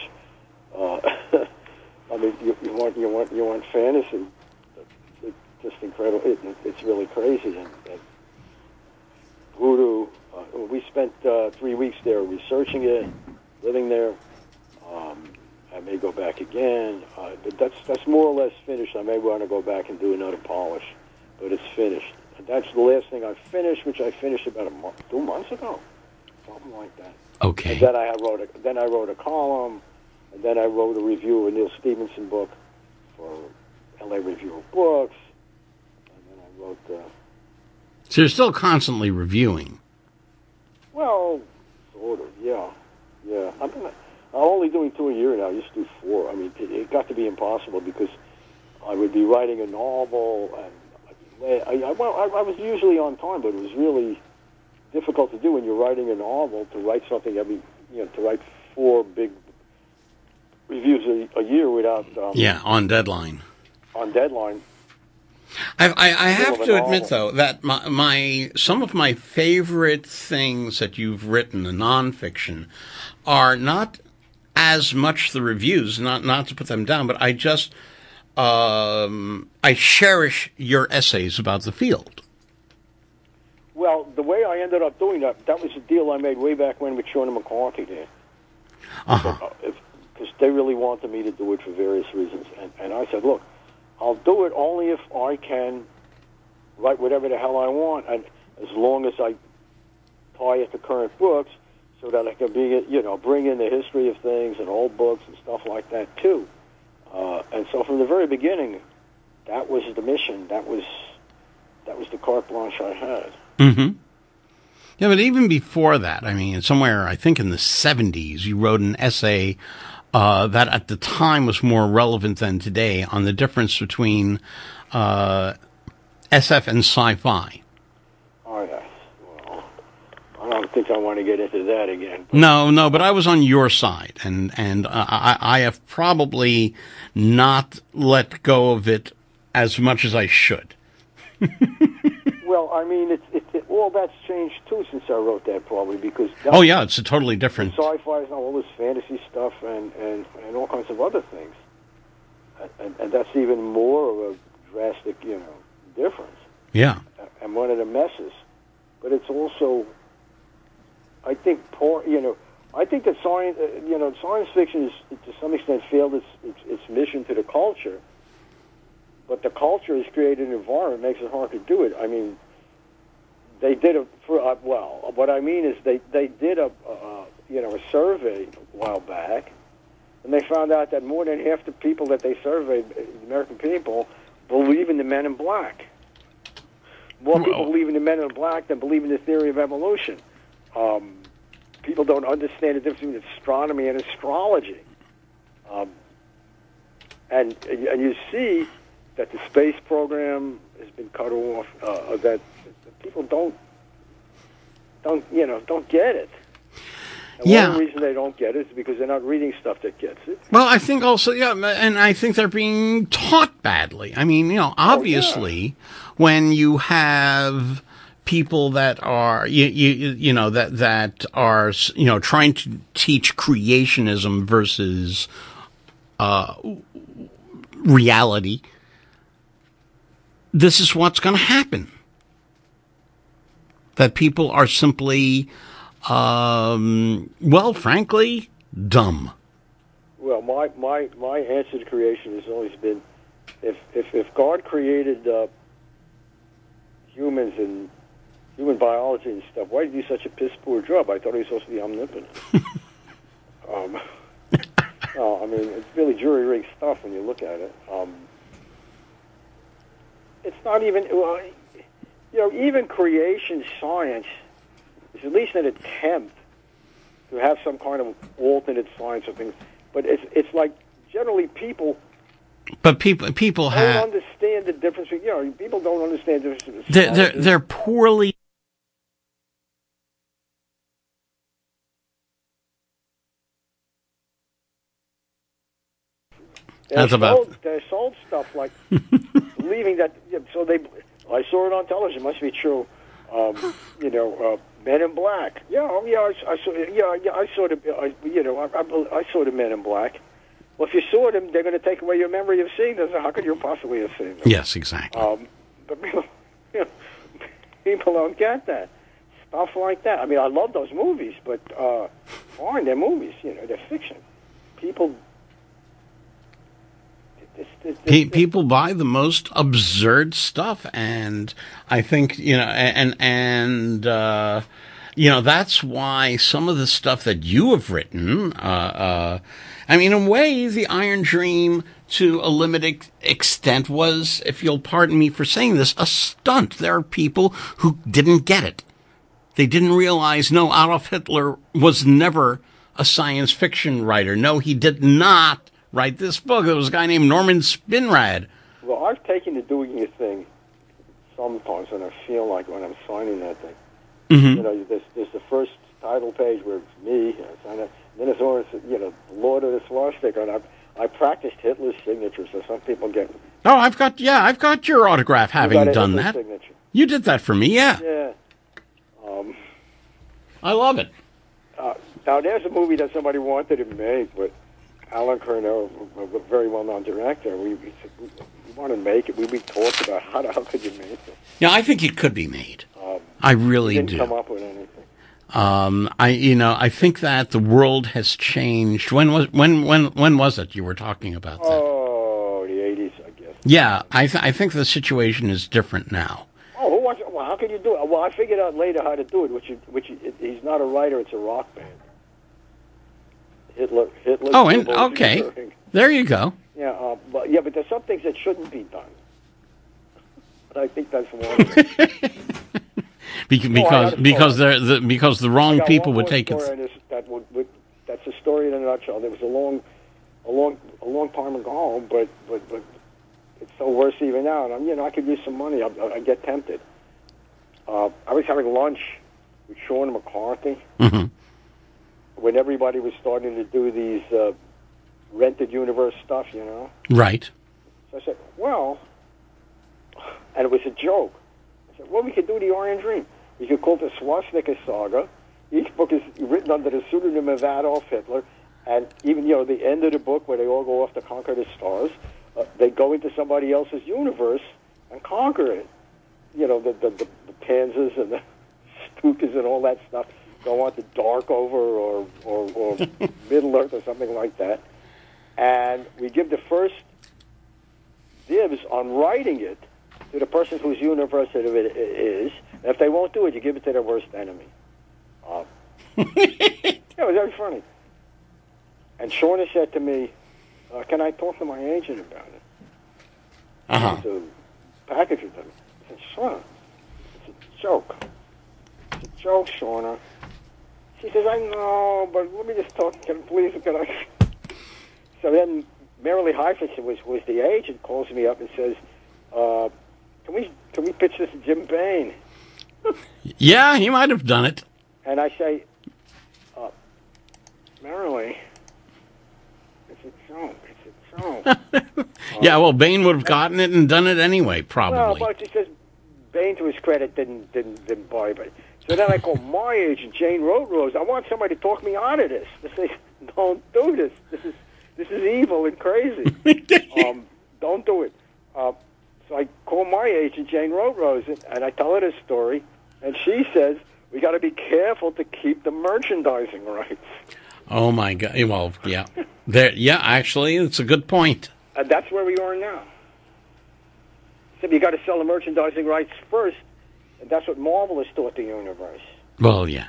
you want fantasy. It's just incredible. It's really crazy. And voodoo. We spent 3 weeks there researching it, living there. I may go back again. But that's more or less finished. I may want to go back and do another polish, but it's finished. And that's the last thing I finished, which I finished about 2 months ago, something like that. Okay. And then I wrote a column, and then I wrote a review of a Neil Stephenson book for L.A. Review of Books, and then I wrote. So you're still constantly reviewing. Well, sort of, yeah. I'm only doing 2 a year now. I used to do 4. I mean, it got to be impossible because I would be writing a novel, and I was usually on time, but it was really difficult to do when you're writing a novel to write something to write 4 big reviews a year without. On deadline. On deadline. I have to admit, though, that some of my favorite things that you've written, the nonfiction, are not as much the reviews, not to put them down, but I just I cherish your essays about the field. Well, the way I ended up doing that was a deal I made way back when with Sean McCarthy did. Because they really wanted me to do it for various reasons. And I said, look, I'll do it only if I can write whatever the hell I want, and as long as I tie it to current books so that I can bring in the history of things and old books and stuff like that, too. And so from the very beginning, that was the mission. That was the carte blanche I had. Mm-hmm. Yeah, but even before that, I mean, somewhere, I think in the 70s, you wrote an essay that at the time was more relevant than today on the difference between SF and sci-fi. Oh, yes. Well, I don't think I want to get into that again. No, but I was on your side, and I have probably not let go of it as much as I should. Well, I mean, all that's changed, too, since I wrote that, probably, because... it's a totally different... Sci-fi is now all this fantasy stuff and all kinds of other things. And that's even more of a drastic, difference. Yeah. And one of the messes. But it's also, I think, I think that science fiction is, to some extent, failed its mission to the culture. But the culture has created an environment that makes it hard to do it. I mean, they did what I mean is they did a survey a while back, and they found out that more than half the people that they surveyed, American people, believe in the Men in Black. More people believe in the Men in Black than believe in the theory of evolution. People don't understand the difference between astronomy and astrology. And you see that the space program has been cut off. That people don't get it. And one of the reasons they don't get it is because they're not reading stuff that gets it. Well, I think also, and I think they're being taught badly. I mean, obviously, when you have people that are, that are, trying to teach creationism versus reality, this is what's going to happen. That people are simply, frankly, dumb. Well, my answer to creation has always been, if God created humans and human biology and stuff, why did he do such a piss poor job? I thought he was supposed to be omnipotent. No, I mean, it's really jury-rigged stuff when you look at it. It's not even, even creation science is at least an attempt to have some kind of alternate science or things. But it's like generally people. But people don't understand the difference. People don't understand the difference. They're poorly. They sold stuff like believing that. So I saw it on television. Must be true. Men in Black. I saw the. I saw the Men in Black. Well, if you saw them, they're going to take away your memory of seeing them. So how could you possibly have seen them? Yes, exactly. But people don't get that stuff like that. I mean, I love those movies, but fine, they're movies. They're fiction. People. People buy the most absurd stuff, and I think that's why some of the stuff that you have written. In a way, the Iron Dream, to a limited extent, was, if you'll pardon me for saying this, a stunt. There are people who didn't get it. They didn't realize, no, Adolf Hitler was never a science fiction writer. No, he did not write this book. There was a guy named Norman Spinrad. Well, I've taken to doing a thing sometimes when I feel like when I'm signing that thing. Mm-hmm. There's the first title page where it's me, and then it's always, Lord of the Swastika, and I practiced Hitler's signature, so some people get. Oh, I've got your autograph having done that. Signature. You did that for me, yeah. Yeah. I love it. Now, there's a movie that somebody wanted to make, but Alan Cornell, a very well-known director, we want to make it. We talked about how could you make it. Yeah, I think it could be made. I really didn't do. Come up with anything. I think that the world has changed. When was it you were talking about that? Oh, the 80s, I guess. Yeah, I think the situation is different now. Oh, who wants? Well, how can you do it? Well, I figured out later how to do it. He's not a writer; it's a rock band. Hitler. Oh, okay. There you go. Yeah, but there's some things that shouldn't be done. But I think that's one of them. because the wrong people would take it. That's a story in a nutshell. There was a long time ago, but it's so worse even now. And I could use some money. I get tempted. I was having lunch with Sean McCarthy. Mm-hmm. When everybody was starting to do these rented universe stuff, Right. So I said, well, and it was a joke. I said, well, we could do the Iron Dream. We could call it the Swastika Saga. Each book is written under the pseudonym of Adolf Hitler, and even, the end of the book where they all go off to conquer the stars, they go into somebody else's universe and conquer it. The Panzers and the Stukas and all that stuff go on to Darkover or Middle Earth or something like that. And we give the first dibs on writing it to the person whose universe it is. And if they won't do it, you give it to their worst enemy. It was very funny. And Shauna said to me, can I talk to my agent about it? Uh-huh. To package it to me. I said, Shauna, it's a joke. It's a joke, Shauna. She says, I know, but let me just talk. Can I? So then Marilee Heifetz was the agent, calls me up and says, can we pitch this to Jim Baen? Yeah, he might have done it. And I say, Marilee, it's a joke. Yeah, well, Baen would have gotten it and done it anyway, probably. Well, but she says Baen, to his credit, didn't buy it. So then I call my agent, Jane Rotrose. I want somebody to talk me out of this. To say, don't do this. This is evil and crazy. Don't do it. So I call my agent, Jane Rose, and I tell her this story, and she says, we got to be careful to keep the merchandising rights. Oh, my God. Well, yeah. Actually, it's a good point. And that's where we are now. So you got to sell the merchandising rights first, and that's what Marvel has taught the universe. Well, yeah.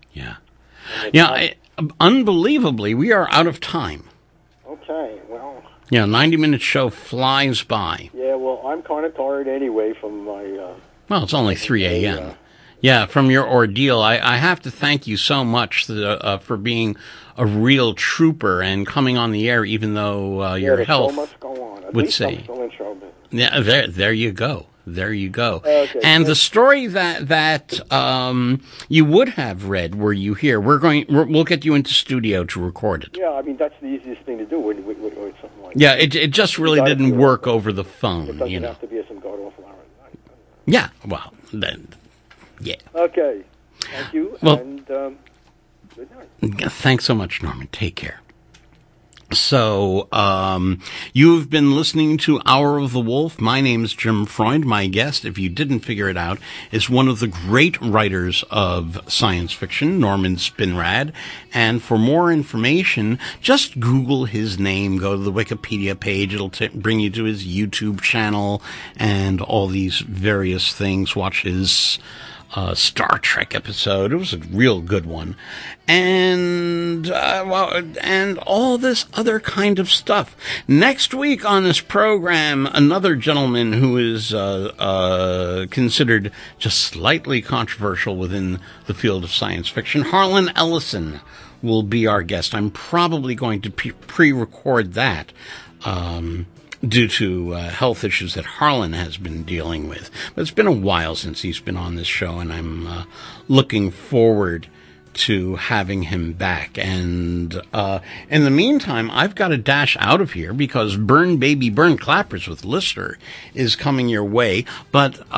Unbelievably, we are out of time. Okay, well... 90-minute show flies by. Yeah, well, I'm kind of tired anyway from my... well, it's only 3 a.m. Yeah, from your ordeal. I have to thank you so much for being a real trooper and coming on the air, even though your health so much go on. At would least say. I'm still in show business. Yeah, there you go. There you go. Okay, and the story that you would have read were you here. We'll get you into studio to record it. Yeah, I mean that's the easiest thing to do with something like that. Yeah, it just really didn't work over the phone. It doesn't have to be some god awful hour. Yeah, well then, yeah. Okay, thank you, and good night. Thanks so much, Norman. Take care. So, you've been listening to Hour of the Wolf. My name's Jim Freund. My guest, if you didn't figure it out, is one of the great writers of science fiction, Norman Spinrad. And for more information, just Google his name, go to the Wikipedia page. It'll bring you to his YouTube channel and all these various things. Watch his Star Trek episode. It was a real good one. And all this other kind of stuff. Next week on this program, another gentleman who is considered just slightly controversial within the field of science fiction, Harlan Ellison, will be our guest. I'm probably going to pre-record that. Due to health issues that Harlan has been dealing with. But it's been a while since he's been on this show, and I'm looking forward to having him back. And in the meantime, I've got to dash out of here because Burn Baby Burn Clappers with Lister is coming your way. But, visit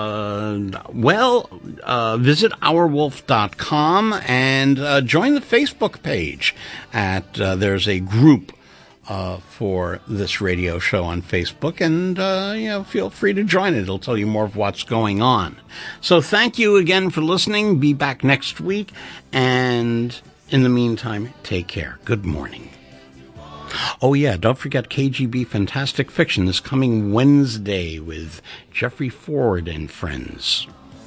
ourwolf.com and join the Facebook page. There's a group for this radio show on Facebook, and feel free to join it. It'll tell you more of what's going on. So thank you again for listening. Be back next week, and in the meantime, take care. Good morning. Oh yeah, don't forget KGB Fantastic Fiction this coming Wednesday with Jeffrey Ford and friends.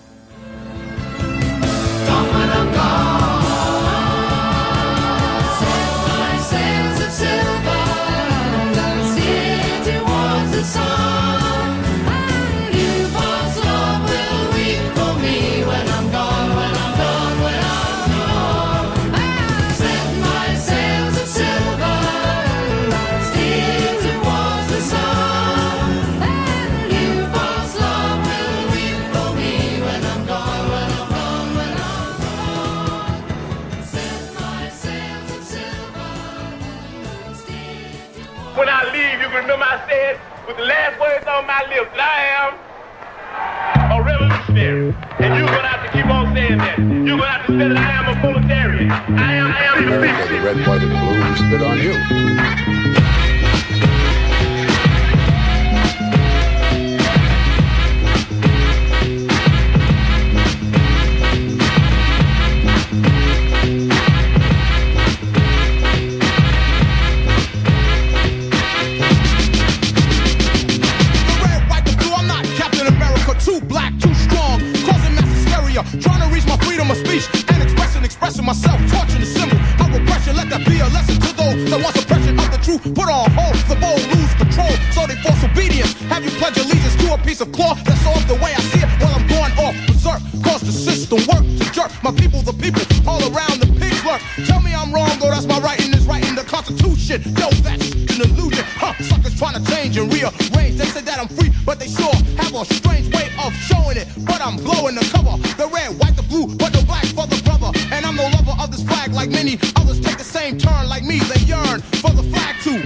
Remember I said with the last words on my lips that I am a revolutionary. And you're going to have to keep on saying that. You're going to have to say that I am a proletarian. I am the people. The red, white, and blue spit on you. Trying to reach my freedom of speech and expressing myself, torturing the symbol of oppression. Let that be a lesson to those that want suppression of the truth. Put on hold, the bold lose control, so they force obedience. Have you pledge allegiance to a piece of cloth that's off the way I see it? Well, I'm going off berserk, cause the system work to jerk my people, the people all around the pig clerk. Tell me I'm wrong, though that's my writing is right in the Constitution. Yo, that's an illusion, huh? Suckers trying to change and rearrange. They say that I'm free, but they sure have a strange way of showing it. But I'm blowing the cover, the red, white, the blue, but the black for the brother. And I'm no lover of this flag like many others take the same turn like me. They yearn for the flag too.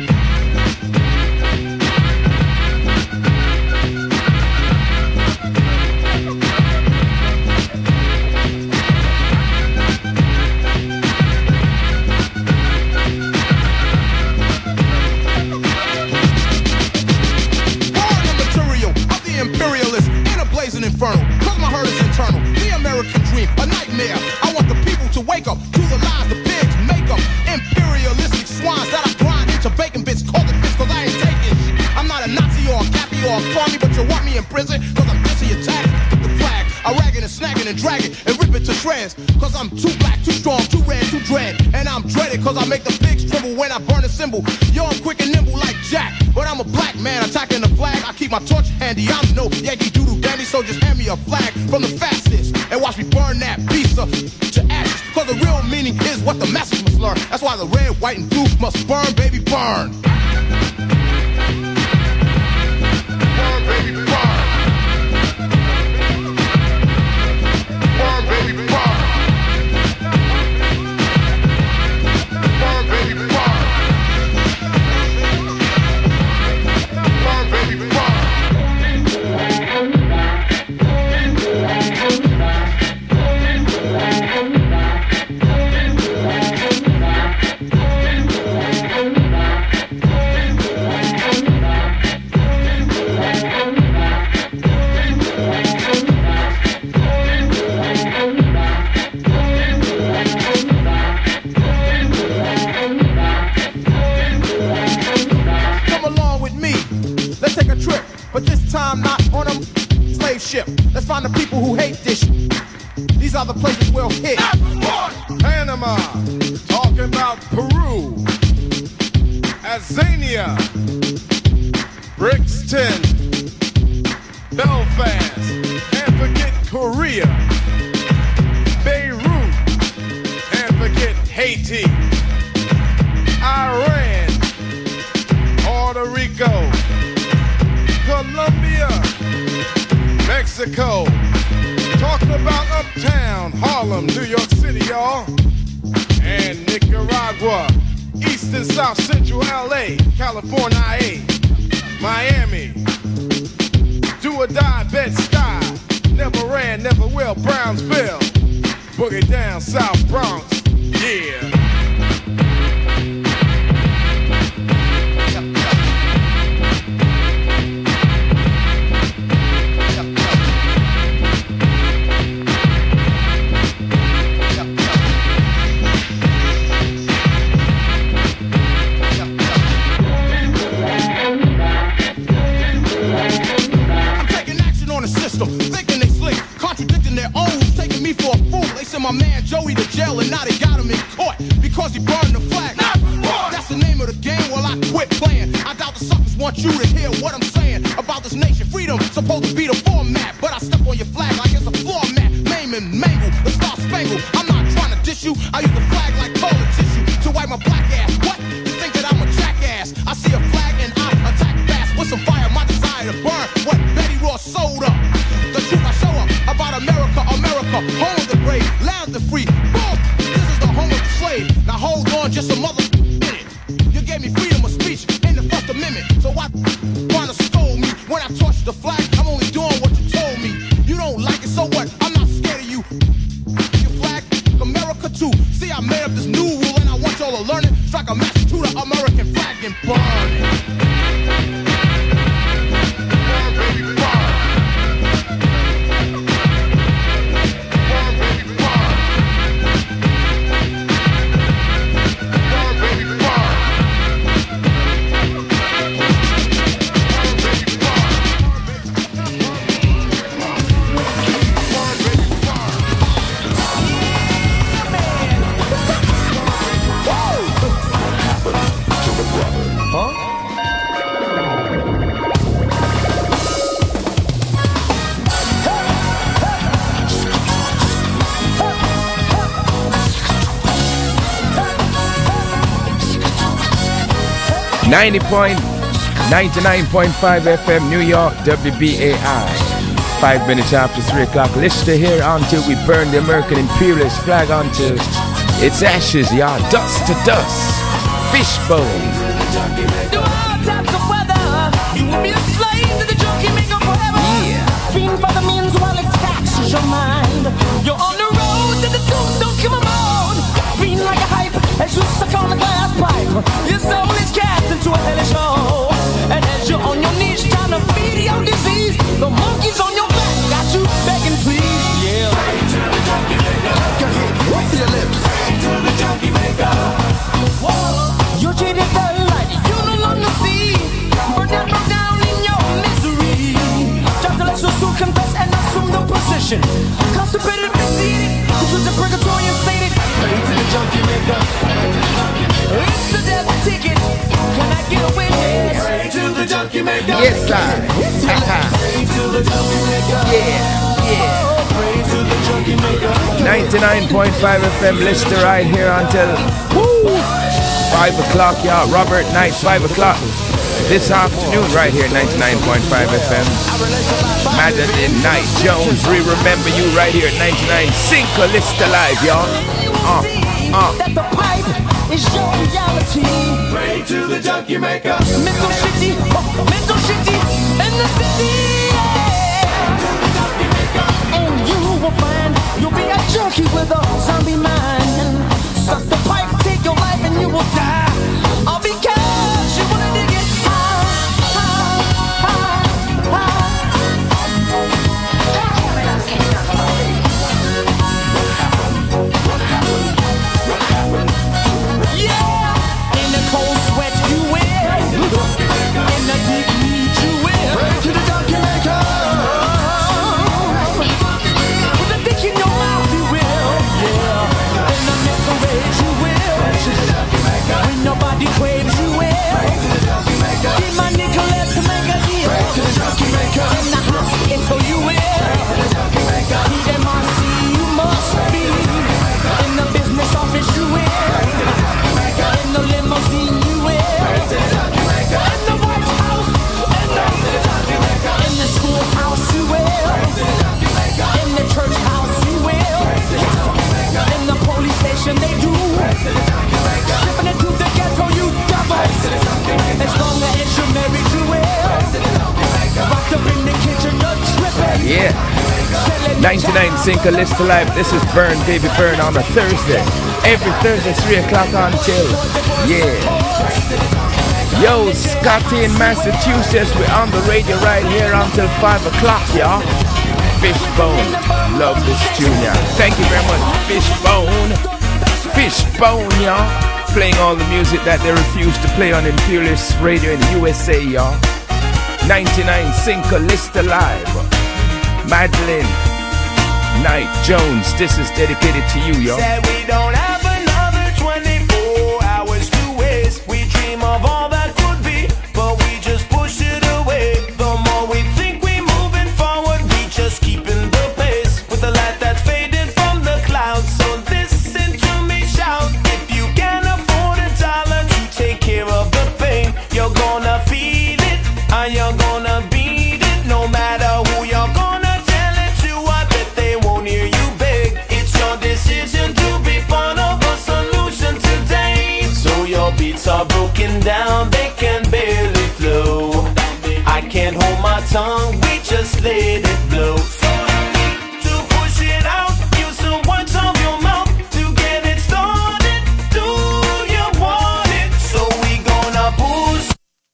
nightmare. I want the people to wake up to the lies the pigs make up. Imperialistic swines that I grind into bacon bits. Call it bits cause I ain't taking shit. I'm not a Nazi or a Cappy or a Crummy, but you want me in prison cause I'm busy attacking the flag. I rag it and snag it and drag it and rip it to shreds. Cause I'm too black, too strong, too red, too dread. And I'm dreaded cause I make the pigs tremble when I burn a symbol. Yo, I'm quick and nimble like Jack, but I'm a black man attacking the flag. I keep my torch handy. I'm no Yankee Doodle Dandy, so just hand me a flag from the fastest and watch me burn that piece of to ashes. Cause the real meaning is what the masses must learn. That's why the red, white, and blue must burn, baby, burn. Burn, baby, burn. Burn, baby, burn. Burn, baby, burn. Burn, baby, burn. But this time not on a slave ship. Let's find the people who hate this shit. These are the places we'll hit. Panama, talking about Peru, Azania, Brixton, Belfast, can't forget Korea, Beirut, can't forget Haiti, Iran, Puerto Rico, Colombia, Mexico, talking about Uptown, Harlem, New York City, y'all, and Nicaragua, East and South Central LA, California, IA, Miami, Do or Die, Bed-Stuy, never ran, never will, Brownsville, boogie down, South Bronx, yeah. Thinking they slick, contradicting their own, taking me for a fool. They sent my man Joey to jail and now they got him in court because he burned the flag. That's the name of the game. Well, I quit playing. I doubt the suckers want you to hear what I'm saying about this nation. Freedom supposed to be the format, but I step on your flag like it's a floor mat. Maim and mangle the Star Spangled. I'm not trying to diss you. I use the flag like toilet tissue to wipe my black ass. What? You think that I'm a jackass? I see a flag and I attack fast with some fire. My desire to burn what Betty Ross sold up. The truth I show up about America, America, home of the brave, land of the free. Boom! This is the home of the slave. Now hold on just a minute. You gave me freedom of speech in the First Amendment. So why trying to scold me when I touch the flag? I'm only doing what you told me. You don't like it, so what? I'm not scared of you. Your flag, America too. See, I made up this new rule and I want y'all to learn it. Strike a match to the American flag and burn it. Burn, baby, burn. Huh? 99.5 FM New York WBAI. 5 minutes after 3 o'clock. Listen here until we burn the American imperialist flag onto its ashes, y'all. Dust to dust. Fishbone. Do all types of weather. You will be a slave to the junkie maker forever. Yeah. Fiend for the means while it taxes your mind. You're on the road to the tombstone, come on. Fiend like a hype as you suck on the glass pipe. Your soul is cast into a hellish hole. And as you're on your knees trying to feed your disease, the monkeys on your back got you begging please. Yeah. junkie maker. You jaded the light, you no longer see. Burn down in your misery. Try to let your soul confess and assume the position. Constipated, conceited, confused and purgatory and sated. Pray to the junkie maker. It's the death ticket. Can I get a witness? Pray to the junkie maker. Yes, sir. Pray to the junkie maker. Yeah. Pray to the junkie maker. 99.5 FM Lister right here until 5 o'clock, y'all. Robert Knight, 5 o'clock this afternoon right here, 99.5 FM. Madeline Knight Jones, we remember you right here at 99. Cinco Lister live, y'all. That the pipe is your reality. Pray to the junkie maker. Mental shitty in the city. And you will find you'll be a junkie with a zombie mind. Suck the pipe, take your life, and you will die. All because you wanted to get nobody craves you will. Be my Nicholas to make a deal. In the hospital you will. DMRC you must be. In the business office you will. In the limousine you will. In the White House. In the schoolhouse you will. In the church house you will. In the police station they do. Shipping it to the ghetto, you devil. As long as you're married, you will. Rocked up in the kitchen, you're tripping. Yeah. 99 Cinco Lister live. This is Burn, Baby Burn on a Thursday. Every Thursday, 3 o'clock until. Yeah. Yo, Scotty in Massachusetts. We're on the radio right here until 5 o'clock, y'all. Fishbone. Love this tune, y'all. Thank you very much, Fishbone, y'all. Playing all the music that they refuse to play on Imperialist Radio in the USA, y'all. 99 Cinco Lister live. Madeline Knight Jones, this is dedicated to you, y'all. Said we don't have another 24 hours to waste. We dream of all that could be, but we just push it away. The more we think we're moving forward, we just keeping the pace with the light that's faded from the clouds. So listen to me shout. If you can't afford a dollar to take care of the pain, you're gonna feel it and you're gonna beat it. No matter who you're gonna tell it to, I bet they won't hear you beg. It's your decision to be part of a solution today. So your beats are broken down, they can barely flow. I can't hold my tongue, we just let it blow. So you need to push it out, use the words of your mouth to get it started. Do you want it? So we gonna push.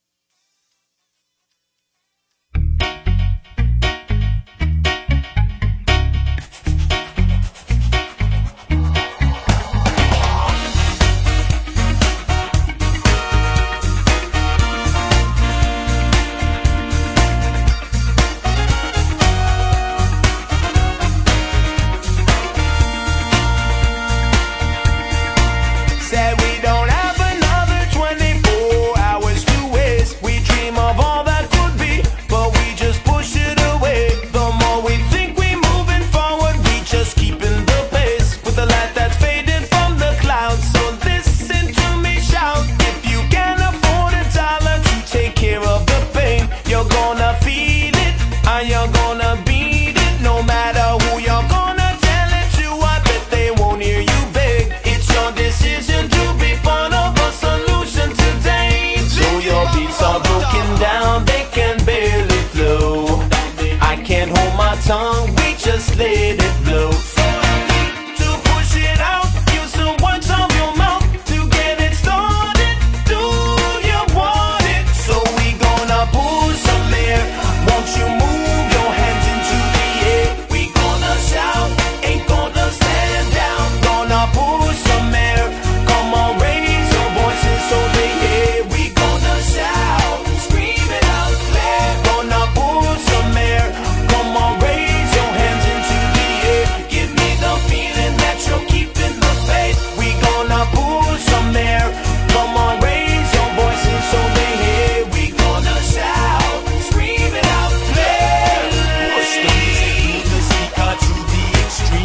Said we don't have another 24 hours to waste. We dream of all that could be, but we just push it away. The more we think we're moving forward, we just keeping the pace with the light that's faded from the clouds. So listen to me shout. If you can't afford a dollar to take care of the pain, you're gonna feel it and you're gonna beat it. No matter who you're gonna tell it to, I bet they won't hear you beg. It's your decision to be part of a solution today. So your beats are broken down, they can barely flow. I can't hold my tongue, we just let